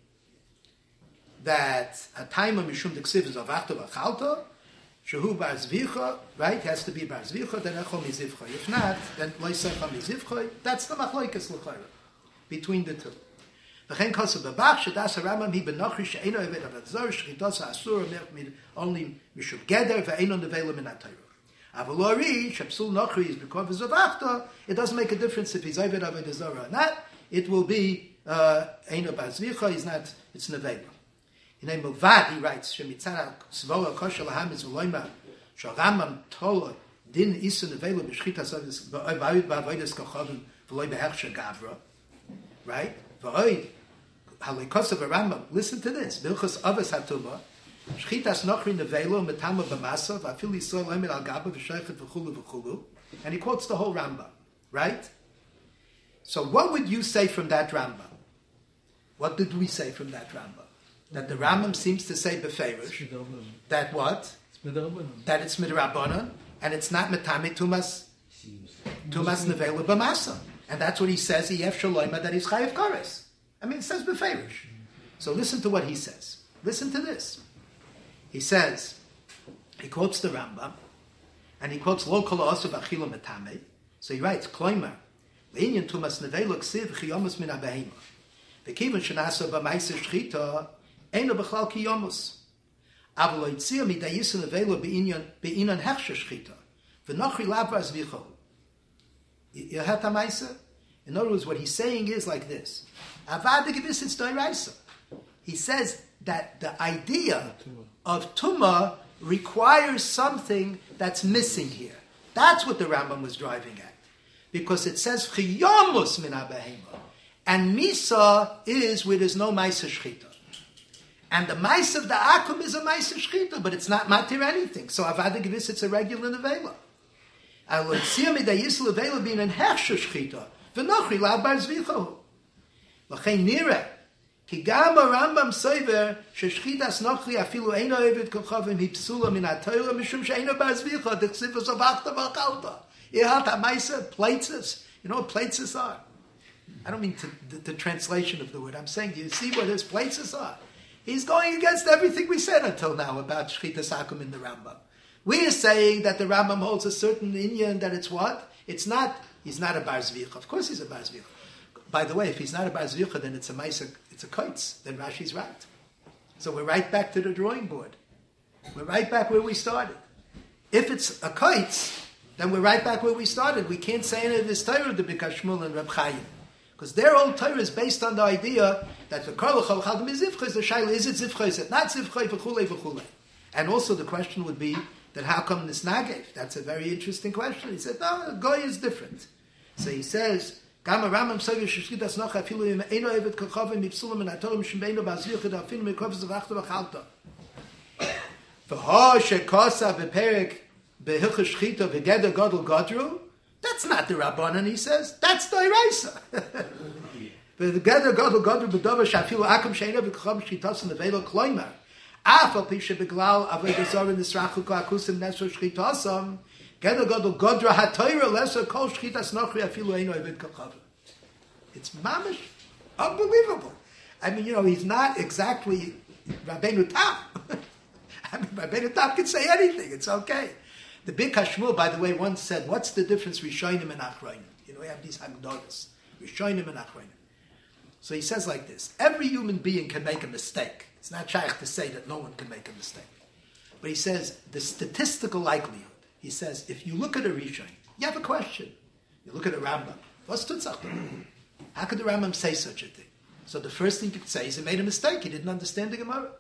that a time of Mishum Deksiv is avachta v'chalta, shehu bar zvicha, right? Has to be bar zvicha, then echo mizivcha. If not, then lo yisecha mizivcha. That's the machloikas l'chayra, between the two. V'chein kosa b'bach, shedas haRambam hi b'nochri she'eino oived avodah zara, shchitas ha'asur only mishum geder ve'eino nevela min ha'torah. Avalori shepsul nochri is because of after. It doesn't make a difference if he's oived avodah zara or not. It will be eino bar zvicha. He's not. It's nevela. In a Milvad, he writes shemitzara svoa kosher lahamitz v'loima sharamam tola din isu nevela b'shchita sovis v'oid ba'avodas kachavim v'loi be'hechsha gavra. Right? V'oid halikosav Rambam. Listen to this. Bilchus avos hatuma. Shchitas nochri nevelo metama b'masa v'afil yisrael lemin al gaba v'sheichet v'chulu v'chulu, and he quotes the whole Rambam, right? So what would you say from that Rambam? What did we say from that Rambam? That the Rambam seems to say beferish that what? That it's midrabanan and it's not metame tumas nevela b'masa, and that's what he says. Yef shaloima that he's chayiv kares. I mean, it says beferish. So listen to what he says. Listen to this. He says, he quotes the Rambam, and he quotes lo kol ha'asav achila metame. So he writes, Kloimer, le'inyan tumas nevela ksiv chiyomus min ha'behema. V'kivan shenasa b'maisa shchita, eino b'chlal kiyomus. Aval lo yitzia midayisa nevela be'inan hechsha shchita. V'nochri labras v'chol. You have ha'maisa? In other words, what he's saying is like this. Avad gevis it's doiraisa. He says that the idea of tumah requires something that's missing here. That's what the Rambam was driving at. Because it says chiyamus min ha'behema. And misa is where there's no maisa shchita. And the maisa of the akum is a maisa shchita, but it's not matir anything. So avada gevis, it's a regular nevela. Alo yitzia midayis levela being an hechsha shchita. V'nochri labar zvicho. L'chein nireh. Ki gam Rambam soiver sheshchitas nochri afilu eino eved kochavim hipsula min ha'torah mishum she'eino bar zvicha dechsifus of achta v'achalta. Ihat ha'maisa places. You know what places are? I don't mean the translation of the word. I'm saying, do you see what his places are? He's going against everything we said until now about shchitas akum in the Rambam. We are saying that the Rambam holds a certain inyan that it's what? It's not. He's not a bar zvicha. Of course, he's a bar zvicha. By the way, if he's not a bar zvicha, then it's a maisa. It's a koitz. Then Rashi's right. So we're right back to the drawing board. We're right back where we started. If it's a koitz, then we're right back where we started. We can't say any of this Torah to Bikar Shmuel and Reb Chaim. Because their old Torah is based on the idea that the Karl Chalchal is Zivcha, the Shaila, is it Zivcha, is it not Zivcha, v'chulei, v'chulei. And also the question would be that how come this Nagev? That's a very interesting question. He said, no, Goy is different. So he says, Gama Ramam Soger Shishkitas Noch Afilu Eino Evet Kochavim Mipsulam and Atorim Shembeino Bazviach Dafin Mikrovs of Achta V'chalta. V'ho Shekosa V'perek Behilcha Shchita V'geder Godel Godru. That's not the Rabbanan, he says. That's the Iraisa. V'geder Godel Godru B'dova Shafilu Akum Sheino V'kochavim Shchitas and Nevelo Kloimer. Afal Pisha Beglal Avodah in Nisrachu Koakusim Nesro Shchitasam. Geder Godel Godra HaTorah Lesser Kol Shchitas Nochri Afilu Eino Eved Kochavim. It's mamish unbelievable. I mean, he's not exactly Rabbeinu Tam. I mean, Rabbeinu Tam can say anything. It's okay. The Big Hashmul, by the way, once said, what's the difference Rishonim and Achronim? We have these Hagdodas. Rishonim and Achronim. So he says like this. Every human being can make a mistake. It's not shaykh to say that no one can make a mistake. But he says, the statistical likelihood. He says, if you look at a Rishon, you have a question. You look at a Rambam. What's Tutzach? How could the Rambam say such a thing? So the first thing you could say is he made a mistake. He didn't understand the Gemara.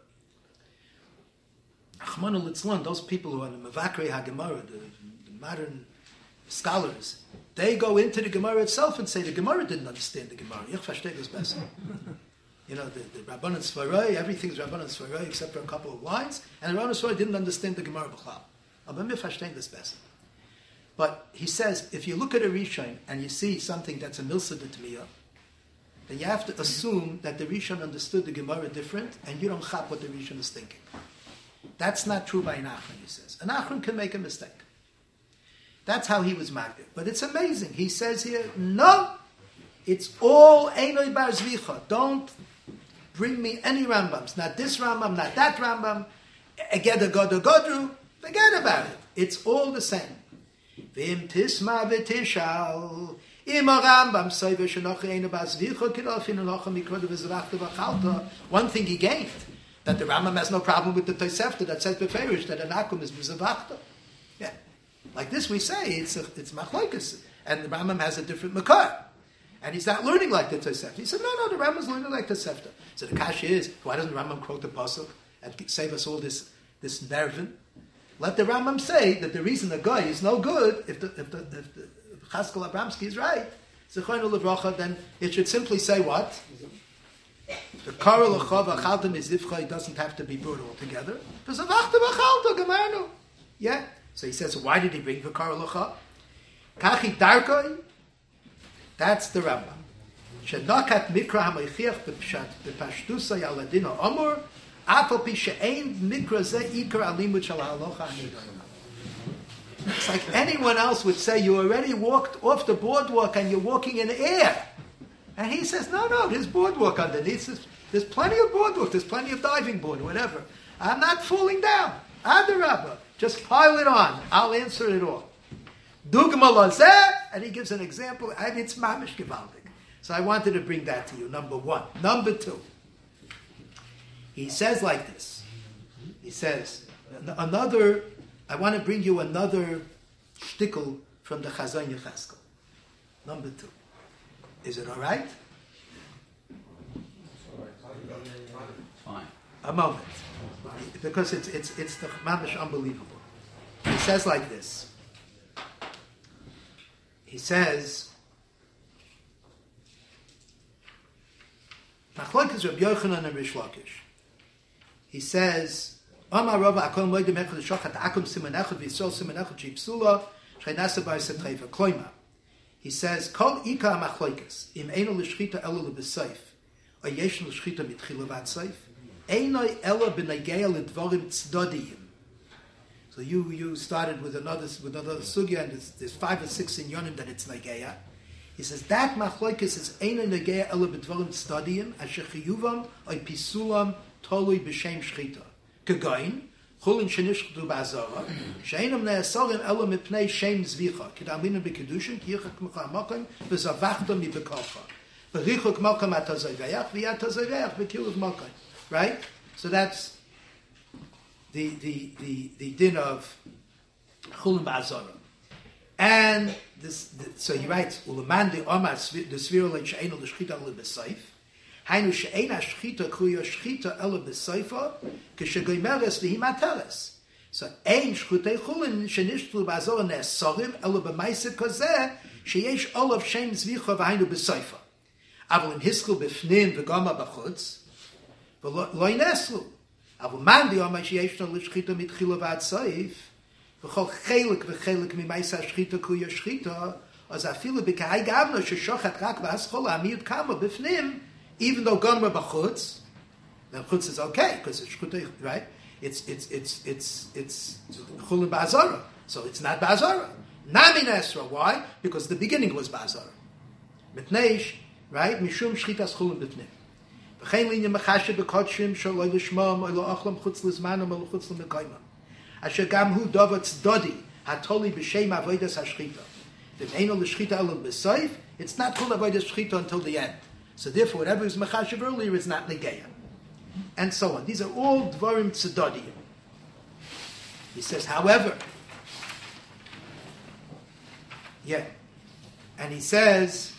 Achmanu Litzlan, those people who are the Mavakrei HaGemara, the modern scholars, they go into the Gemara itself and say the Gemara didn't understand the Gemara. Ich verstehe das besser. The Rabbanan Sfaroi, everything's Rabbanan Sfaroi except for a couple of lines, and the Rabbanan Sfaroi didn't understand the Gemara B'chal. Aber mir verstehen das besser. But he says, if you look at a Rishon and you see something that's a Milsa D'Tmiyah, then you have to assume that the Rishon understood the Gemara different, and you don't chap what the Rishon is thinking. That's not true by an Achron, he says. An Achron can make a mistake. That's how he was magdir. But it's amazing. He says here, no, it's all Einoi Bar Zvicha. Don't bring me any Rambams. Not this Rambam, not that Rambam. Egeda Godu Godru. Forget about it. It's all the same. V'im tisma v'tishal. Ima Rambam soiver shenoch Einoi Bar Zvicha kidolfin unocha mikrodu v'zrachta v'chalta. One thing he gained, that the Rambam has no problem with the Tosefta that says beferish that an akum is v'zavachta. Yeah. Like this we say, it's machlokes. And the Rambam has a different makar. And he's not learning like the Tosefta. He said, no, the Rambam's learning like the Tosefta. So the kasha is, why doesn't the Rambam quote the Pasuk and save us all this nervin? Let the Rambam say that the reason the guy is no good, if the Chaskel Abramsky is right, then it should simply say what? The Karel Achava Chaltam is Zivcha, it doesn't have to be brought all together. Yeah. So he says, why did he bring the Karel Achava? Kachi Darkoi? That's the Rambam. שנוקת מקרא המוכיח בפשטוסה על הדין האמור, אף על פי שאין מקרא זה עיקר הלימוד של ההלכה הנדונה. It's like anyone else would say, you already walked off the boardwalk and you're walking in air. And he says, no, there's boardwalk underneath. There's plenty of boardwalk, there's plenty of diving board, whatever. I'm not falling down. Adarabba. Just pile it on. I'll answer it all. Dugma lazeh, and he gives an example, and it's mamish gewaldig. So I wanted to bring that to you, number one. Number two, he says like this. He says, I want to bring you another shtickle from the Chazon Yecheskel. Number two. Is it all right? Fine. A moment. Because it's the mamish unbelievable. He says like this. He says, Machlokes Rabbi Yochanan and Rish Lakish. He says, Amar Rava Akol Moedim Echad Shochat Akum Siman Echad V'Yisrael Siman Echad Shipsula Shchenasa Bar Setreifa Kloima. He says, Kol Ika Machlokes Im Eino L'Shchita Elo L'Beseif O Yesh L'Shchita Mitchila Vat Seif Einoi Elo B'Negea L'Dvorim Tzadodiyim. So you started with another sugya, and there's 5 or 6 in Yonim that it's Negea. He says that Machlokes is Einoi Negea Elo B'Dvorim Tzadodiyim Asher Chiyuvam O Pisulam Tolui B'Shem Shchita. Kegoin, Chulin Shenishchtu Ba'azara, She'enam Ne'asorim Elo Mipnei Shem Zvicha, Kedamina B'Kedushin, Kiyichak Mecha Mokim, V'Zavachta Mi'Bekocha, V'Richuk Mokim Atazoveach, V'Yatazoveach V'Kiluv Mokim. Right? So that's the din of Chulin Ba'azara. And so he writes, Uleman de Omar, the Svirulin She'enu L'Shchita L'Beseif, Hainu she'ein hashchita kruya shchita ela b'seifa k'shegoymeres v'himateres. So ein shchutei chulin shenishtu b'azor ne'esorim ela b'maiseh kozeh sheyesh olav shem zvicha v'hainu b'seifa. Aval im hiskul b'fnim v'gama b'chutz v'lo yineslu. Aval man v'yomar sheyesh no l'shchita mitchila v'ad seif v'chol chelik v'chelik mi'maiseh hashchita kruya shchita az afilu b'kahai gavno sheshochat rak v'haschol ha'amiyut kama b'fnim. Even though Gomer b'chutz, then chutz is okay because it's chutz, right? It's chulin ba'azara, so it's not ba'azara. Nami nesra, why? Because the beginning was ba'azara. Mitneish, right? Mishum shchitas chulin b'fnim. V'chein linya mechashe b'kodshim shaloi l'shmam oi lo'achlam chutz l'zmanam oi l'chutz l'mekoymam. Asher gam hu dovat tzedodi hatoli b'shem avodas hashchita. V'meino l'shchita elam b'soif, it's not chul avodas shchita until the end. So therefore, whatever is mechashiv earlier is not negeya. And so on. These are all dvarim tzadodiyim. He says, however, and he says,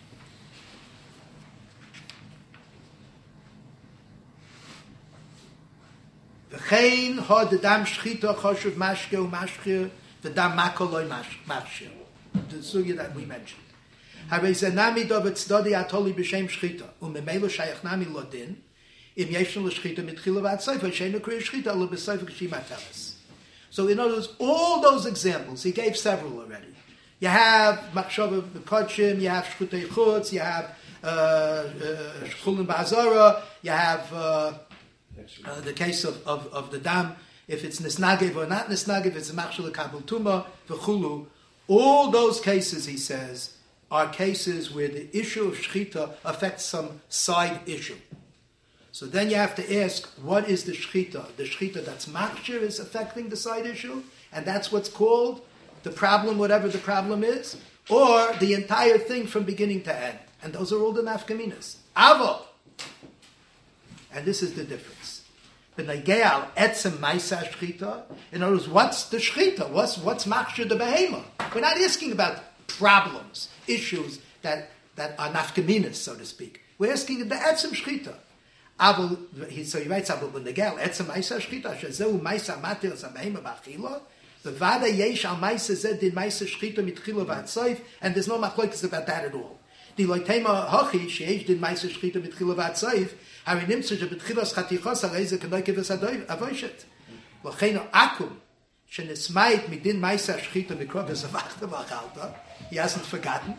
v'chein ha dedam shchita choshev mashke u'mashke v'dam mako loy mashke. The sugya that we mentioned. Harei ze nami dovet tzadodi atoli b'shem shchita u'memelo shayach nami lodin im yeshnu l'shchita mitchila v'ad sefer she'enu kriya shchita lo b'sefer k'shimateles. So in other words, all those examples, he gave several already. You have machshava b'kodshim, you have shchutei chutz, you have chulin ba'azara, you have the case of the dam, if it's nisnagev or not nisnagev, if it's a machshava kabel tuma, v'chulu. All those cases, he says, are cases where the issue of shchita affects some side issue. So then you have to ask, what is the shchita? The shchita that's machshir is affecting the side issue, and that's what's called the problem, whatever the problem is, or the entire thing from beginning to end. And those are all the nafkaminas. Avo! And this is the difference. B'nagei etzem ma'isa shchita. In other words, what's the shchita? What's machshir the behema? We're not asking about problems, issues that are nafkaminas, so to speak. We're asking the etzem shchita. So he writes, "Aval b'negel etzem ma'isa shchita shezeu ma'isa matir zabehema b'achila v'vada yesh al ma'isa zed din ma'isa shchita mitchila v'atzoif," and there's no machlokes about that at all. Di loitema hachi sheyesh din ma'isa shchita mitchila v'atzoif hari nimtzu shebetchilas chatichos harei ze kedoi kivas avoishet v'cheino akum shenismayit midin ma'isa shchita mikrov v'zavachta v'achalta. He hasn't forgotten.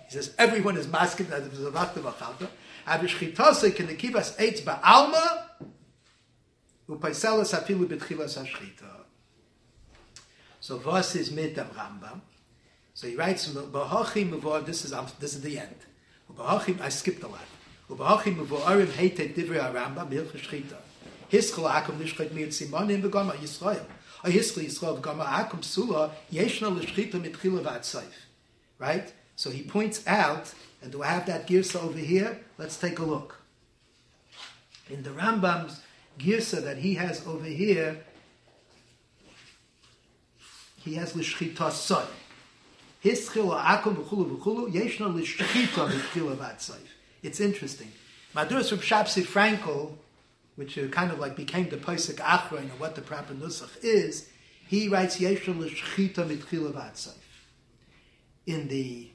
He says everyone is masking that there's a vakta v'chalta. Avishchitase can keep us eitz ba'alma upaiselas afilu b'tchilas hashchita. So Vos is mit am Rambam. So he writes B'hachim muvor. This is the end. B'hachim, I skipped a lot. B'hachim muvorim heitet divrei Rambam milch shchita. Hiskol akum nishchit mir simonim v'gama Yisrael. A hiskol Yisrael v'gama akum psula yeshna l'shchita mitchila v'atzayif. Right. So he points out, and do I have that girsa over here? Let's take a look. In the Rambam's girsa that he has over here, he has l'shchita soy. Hiskil akum v'chulu v'chulu yeshna l'shchita mitchila v'atzayif. It's interesting. Maduras Reb Shapsi Frankel, which kind of like became the Pesach Achron of what the proper nusach is, he writes yeshna l'shchita mitchila v'atzayif. In the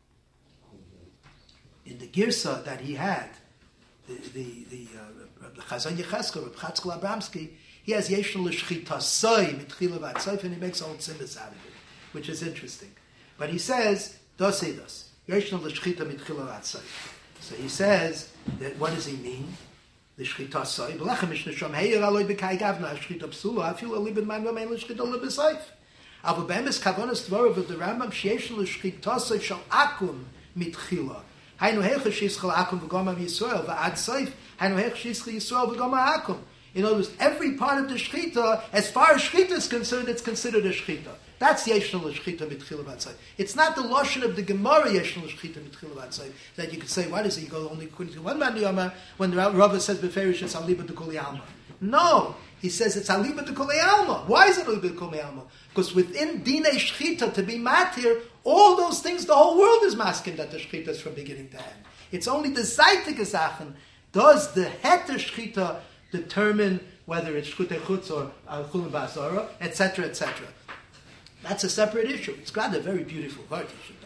girsa that he had, the Chazon Yecheskel, Reb Chatzkel Abramsky, he has yeshna l'shchita soy mitchila v'atzayif, and he makes a whole simbas out of it, which is interesting. But he says, dos edos, yeshna l'shchita mitchila v'atzayif. So he says that what does he mean? The shchita soy, b'lechem mishnesham heir aloi b'kai gavna shchita psula afil alibed man v'mein l'shchita l'b'sayif. Aber be'emes kavonas dvorav of the Rambam sheyesh l'shchita soy shal akum mitchila. Hainu heich shischal akum v'goma v'Yisrael v'ad soif. Hainu heich shischal Yisrael v'goma akum. In other words, every part of the shchita, as far as shchita is concerned, it's considered a shchita. That's yeshna l'shchita mitchila v'atzayif. It's not the lashon of the Gemara yeshna l'shchita mitchila v'atzayif that you could say, what is it? You go only according to one man yoma when the Rava says beferish it's aliba d'kol alma. No, he says it's aliba d'kol alma. Why is it aliba d'kol alma? Because within dinei shchita to be matir, all those things, the whole world is masking that the shchita is from beginning to end. It's only the zaytike sachen does the heter shchita determine whether it's shchutei chutz or chulin ba'asara, etc., etc. That's a separate issue. It's got a very beautiful word.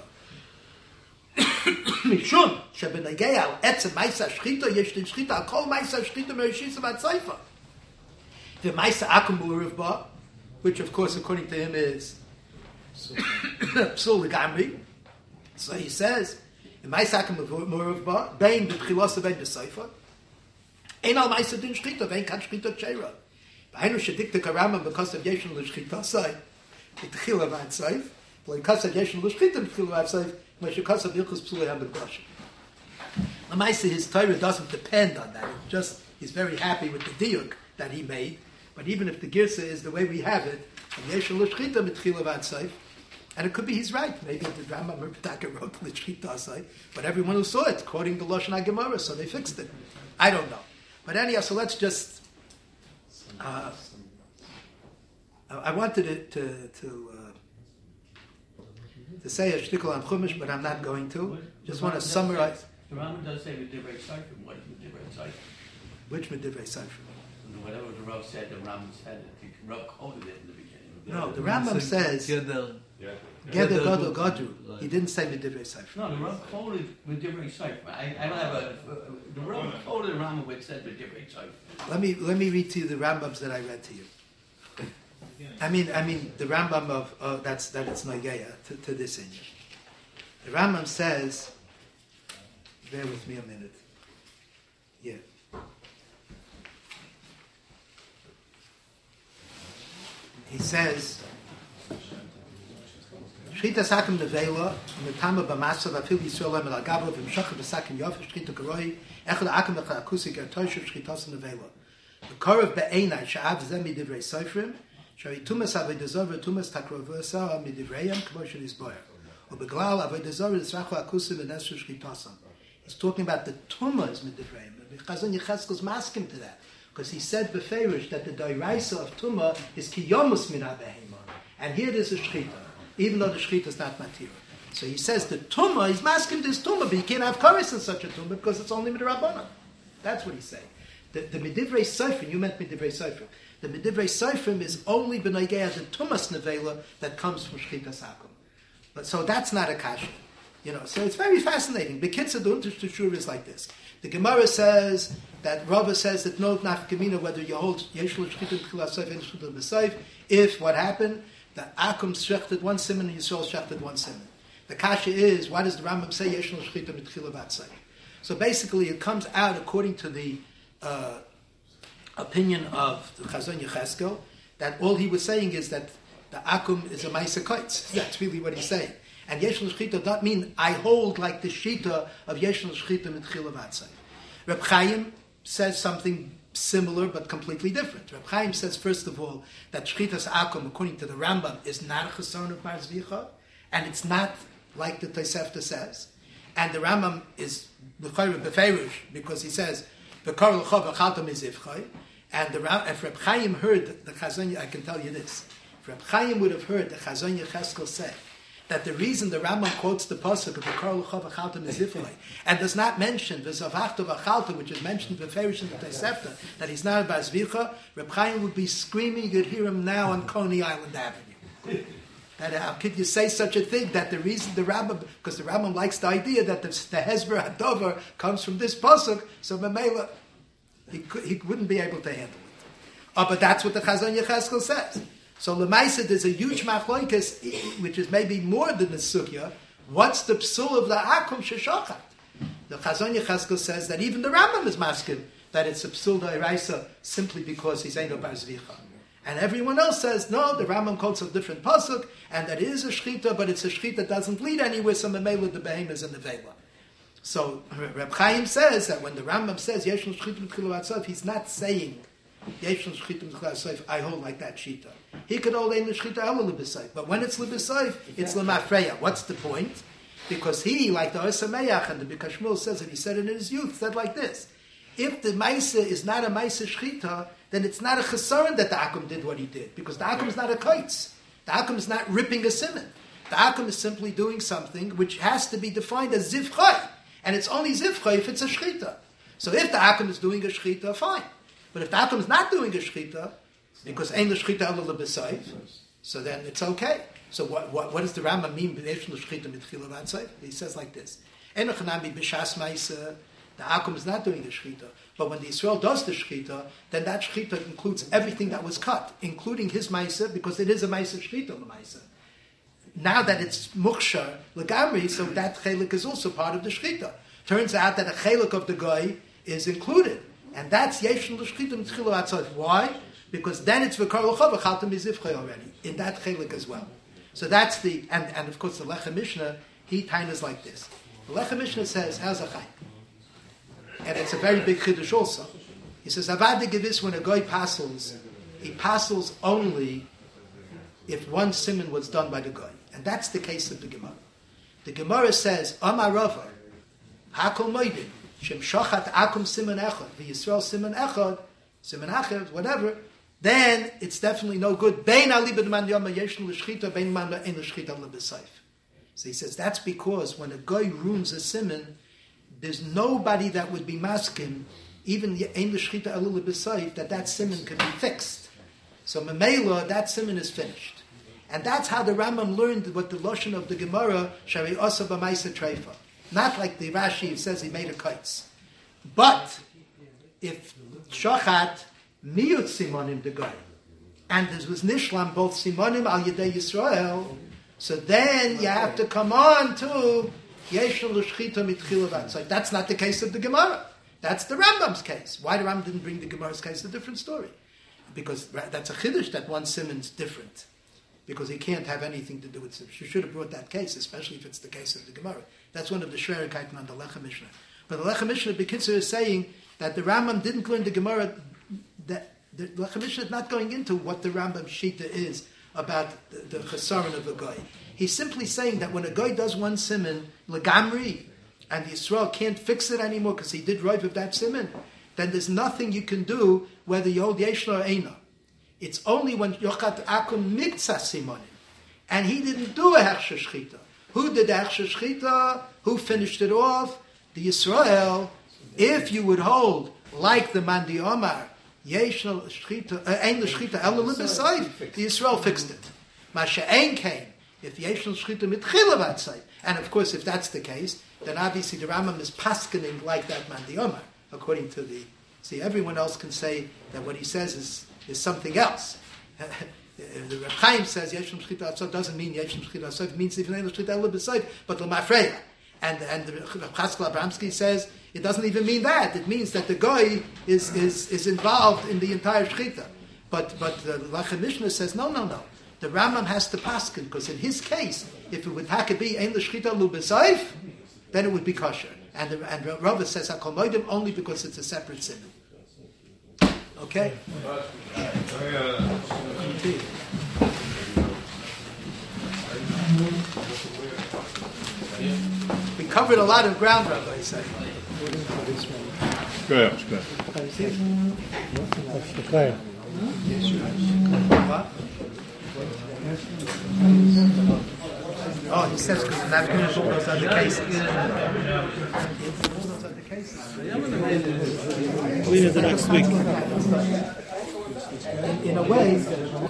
Mishum shebenagei al etzem ma'isa shchita yesh din shchita al kol ma'isa shchita me'ishisa v'atzayfa. The ma'isa akum b'urev ba, which of course according to him is psul l'gamri. So he says, the ma'isa akum b'urev ba, bein b'tchilas bein b'sayfa, ein al ma'isa din shchita, bein kan shchita cheira. B'hainu shedikta karama because of yeshon l'shchita say, b'tchila v'atzayf, because of yeshon l'shchita b'tchila v'atzayf, because of Yilchus Psulei HaBedrashim. L'maisa, his Torah doesn't depend on that. It's just, he's very happy with the diuk that he made. But even if the girsa is the way we have it, yeshon l'shchita b'tchila v'atzayf, and it could be he's right. Maybe the Rambam Merpataka wrote l'shchita asay, but everyone who saw it, quoting the Lashon HaGemara, so they fixed it. I don't know. But anyhow, so let's just... I wanted it to say a shtickle on Chumash, but I'm not going to. Just want to summarize. The Rambam does say Medivrei Seifrim. What is Medivrei Seifrim? Which Medivrei Seifrim? Whatever the Rav said, the Rambam said it. The Rav quoted it in the beginning. No, the Rambam says Geder Gadol Gadru. He didn't say Medivrei Seifrim. No, the Rav quoted Medivrei Seifrim. I don't have a... The Rav quoted the Rambam which said Medivrei Seifrim. Let me read to you the Rambams that I read to you. I mean the Rambam of that it's Noigeya to this end. The Rambam says, bear with me a minute. Yeah. He says, Shchita sakim nevela, metama b'masa v'afil Yisrael em el agavro v'mshachah v'sakim yof shchita karoi echel akim echel akusik ertosh shchitas nevela. The korav be'enai sha'av zemi divrei soifrim shari tumas avedazor v'tumas takrovosa midivreyam k'moshe nisboyer u'beglal avedazor v'tzrachu akusim v'nesru shchitasam. He's talking about the tumas midivreyam. Chazon Yecheskel's masking to that. Because he said beferish that the doiraisa of Tumah is kiyomus min ha-behema. And here there's a shchita, even though the shchita is not material. So he says the Tumah, he's masking this Tumah, but you can't have kares in such a Tumah because it's only midrabanan. That's what he's saying. The Midivrei Seifrim, you meant Midivrei Seifrim. The Midivrei Seifrim is only b'nagea the Tumas nevela that comes from shchita sakum. But so that's not a kasha. So it's very fascinating. The Kitzur, the Untershur is like this. The Gemara says that Rava says that no nafkamina whether you hold yeshul shchita b'chila seif and shchita b'seif if what happened the Akum shechted one simon and Yisrael shechted one simon. The kasha is, why does the Rambam say yesh lo shchita mitchila v'atzayv? So basically, it comes out according to the opinion of the Chazon Yecheskel that all he was saying is that the akum is a ma'aser kaitz. That's really what he's saying. And yesh lo shchita doesn't mean I hold like the shita of yesh lo shchita mitchila v'atzayv. Reb Chaim says something similar but completely different. Reb Chaim says, first of all, that shchitas akum, according to the Rambam, is not a chesaron of Mar Zvicha, and it's not like the Tosefta says. And the Rambam is beferish because he says v'kar l'chov v'chaltam izivchay. And if Reb Chaim heard the Chazon, I can tell you this: if Reb Chaim would have heard the Chazon Yecheskel say that the reason the Rambam quotes the pasuk of v'kar l'chov v'chaltam izivchay and does not mention v'zavachta v'chalta, which is mentioned beferish in the Tosefta, that he's not a Bar Zvicha, Reb Chaim would be screaming. You'd hear him now on Coney Island Avenue. That how could you say such a thing? That the reason the Rambam, because the Rambam likes the idea that the Hezber Hadover comes from this pasuk, so Mamela, he wouldn't be able to handle it. But that's what the Chazon Yecheskel says. So Lemaisa, there's a huge machloikas, which is maybe more than the sugya. What's the psul of the akum sheshachat? The Chazon Yecheskel says that even the Rambam is masking that it's a psul da'iraisa simply because he's Eino Bar Zvicha. And everyone else says, no, the Rambam quotes a different pasuk, and that is a shchita, but it's a shchita that doesn't lead anywhere, so memela the behemoth and the vela. So Reb Chaim says that when the Rambam says, yesh lo shchita mitchila v'atzayv, he's not saying, yesh lo shchita mitchila v'atzayv, I hold like that shita. He could hold ein lo shchita ela l'b'sayv, but when it's l'b'sayv, it's l'mafreya. What's the point? Because he, like the Osameach, and the Bikashmul says that he said it in his youth, said like this: if the Maisa is not a Maisa Shchita, then it's not a chesaron that the Akum did what he did, because the Akum is not a kaitz. The Akum is not ripping a simon. The Akum is simply doing something which has to be defined as zivchay, and it's only zivchay if it's a Shchita. So if the Akum is doing a Shchita, fine. But if the Akum is not doing a Shchita, because ain't the Shchita ela l'b'sayv, so then it's okay. So what does the Rambam mean? He says like this: the Akum is not doing the Shechita, but when the Yisrael does the Shechita, then that Shechita includes everything that was cut, including his Maisa, because it is a Maisa Shechita, the Maisa. Now that it's Mukshar, Lagamri, so that Chelik is also part of the Shechita. Turns out that a Chelik of the Goy is included, and that's Yeshon L'Shechita M'Tchilo Atzot. Why? Because then it's V'kar L'Chav V'chaltam Mizivchay already, in that Chelik as well. So that's the, and of course the Lechem Mishnah, he tainas like this. The Lechem Mishnah says, how's a Chaim? And it's a very big chiddush also. He says, Avad Gevis, when a guy passes, he passes only if one simon was done by the guy. And that's the case of the Gemara. The Gemara says, Amar Rava, Hakol Moedin, Shem Shochat Akum Simon Echad, the Yisrael Simon Echad, Simon Echad, whatever, then it's definitely no good. Bein alibed man yom yeshnu l'shchita, bein man ein l'shchita l'b'sayf. So he says, that's because when a guy ruins a simon, there's nobody that would be masking, even the ein l'shchita elu l'b'sayf, that simon can be fixed. So memela, that simon is finished. And that's how the Rambam learned what the Lashon of the Gemara, Shari Osa B'maisa Treifa. Not like the Rashi says he made a kites. But, if Shochat, Miyut Simonim the guy, and there was Nishlam, both Simonim al Yedei Yisrael, so then you have to come on to Yeshel L'Shchita Mitchila V'atzayv. That's not the case of the Gemara. That's the Rambam's case. Why the Rambam didn't bring the Gemara's case is a different story. Because that's a chiddush that one simon's different. Because he can't have anything to do with it. You should have brought that case, especially if it's the case of the Gemara. That's one of the Shverikaiten on the Lechem Mishnah. But the Lechem Mishnah, Bekitzer, is saying that the Rambam didn't learn the Gemara, that the Lechem Mishnah is not going into what the Rambam Shita is about the chesaron of a guy. He's simply saying that when a guy does one simon, legamri, and the Yisrael can't fix it anymore because he did right with that simon, then there's nothing you can do whether you hold yeshna or eina. It's only when Yochat Akum Miktsas Simonim. And he didn't do a Hechsher Shchita. Who did the Hechsher Shchita? Who finished it off? The Yisrael. If you would hold, like the Mandi Omar, Yesh no Shchita, Ein the Shchita, Ela L'B'Sayv, the Yisrael fixed it. Masha Ein came, if Yesh no Shchita Mitchila V'Atzayv. And of course, if that's the case, then obviously the Rambam is paskening like that Mandi Omar, according to the... See, everyone else can say that what he says is something else. The Reb Chaim says Yeshem Shchita Atzot doesn't mean Yeshem Shchita Atzot, it means even Shchita Elu B'Soif, but L'Mafreya. And the Reb Chaskel Abramsky says it doesn't even mean that. It means that the guy is involved in the entire Shchita. But the Lachem Mishnah says no. The Rambam has to paskin, because in his case, if it would have to be Ein L'Shchita Elu B'Soif, then it would be kosher. And Rava says Hakol Moedim only because it's a separate simon. Okay? We covered a lot of ground, Rabbi, I say. Good. Oh, he says because not going to those other cases. Those other cases. Clean it the next week. In a way.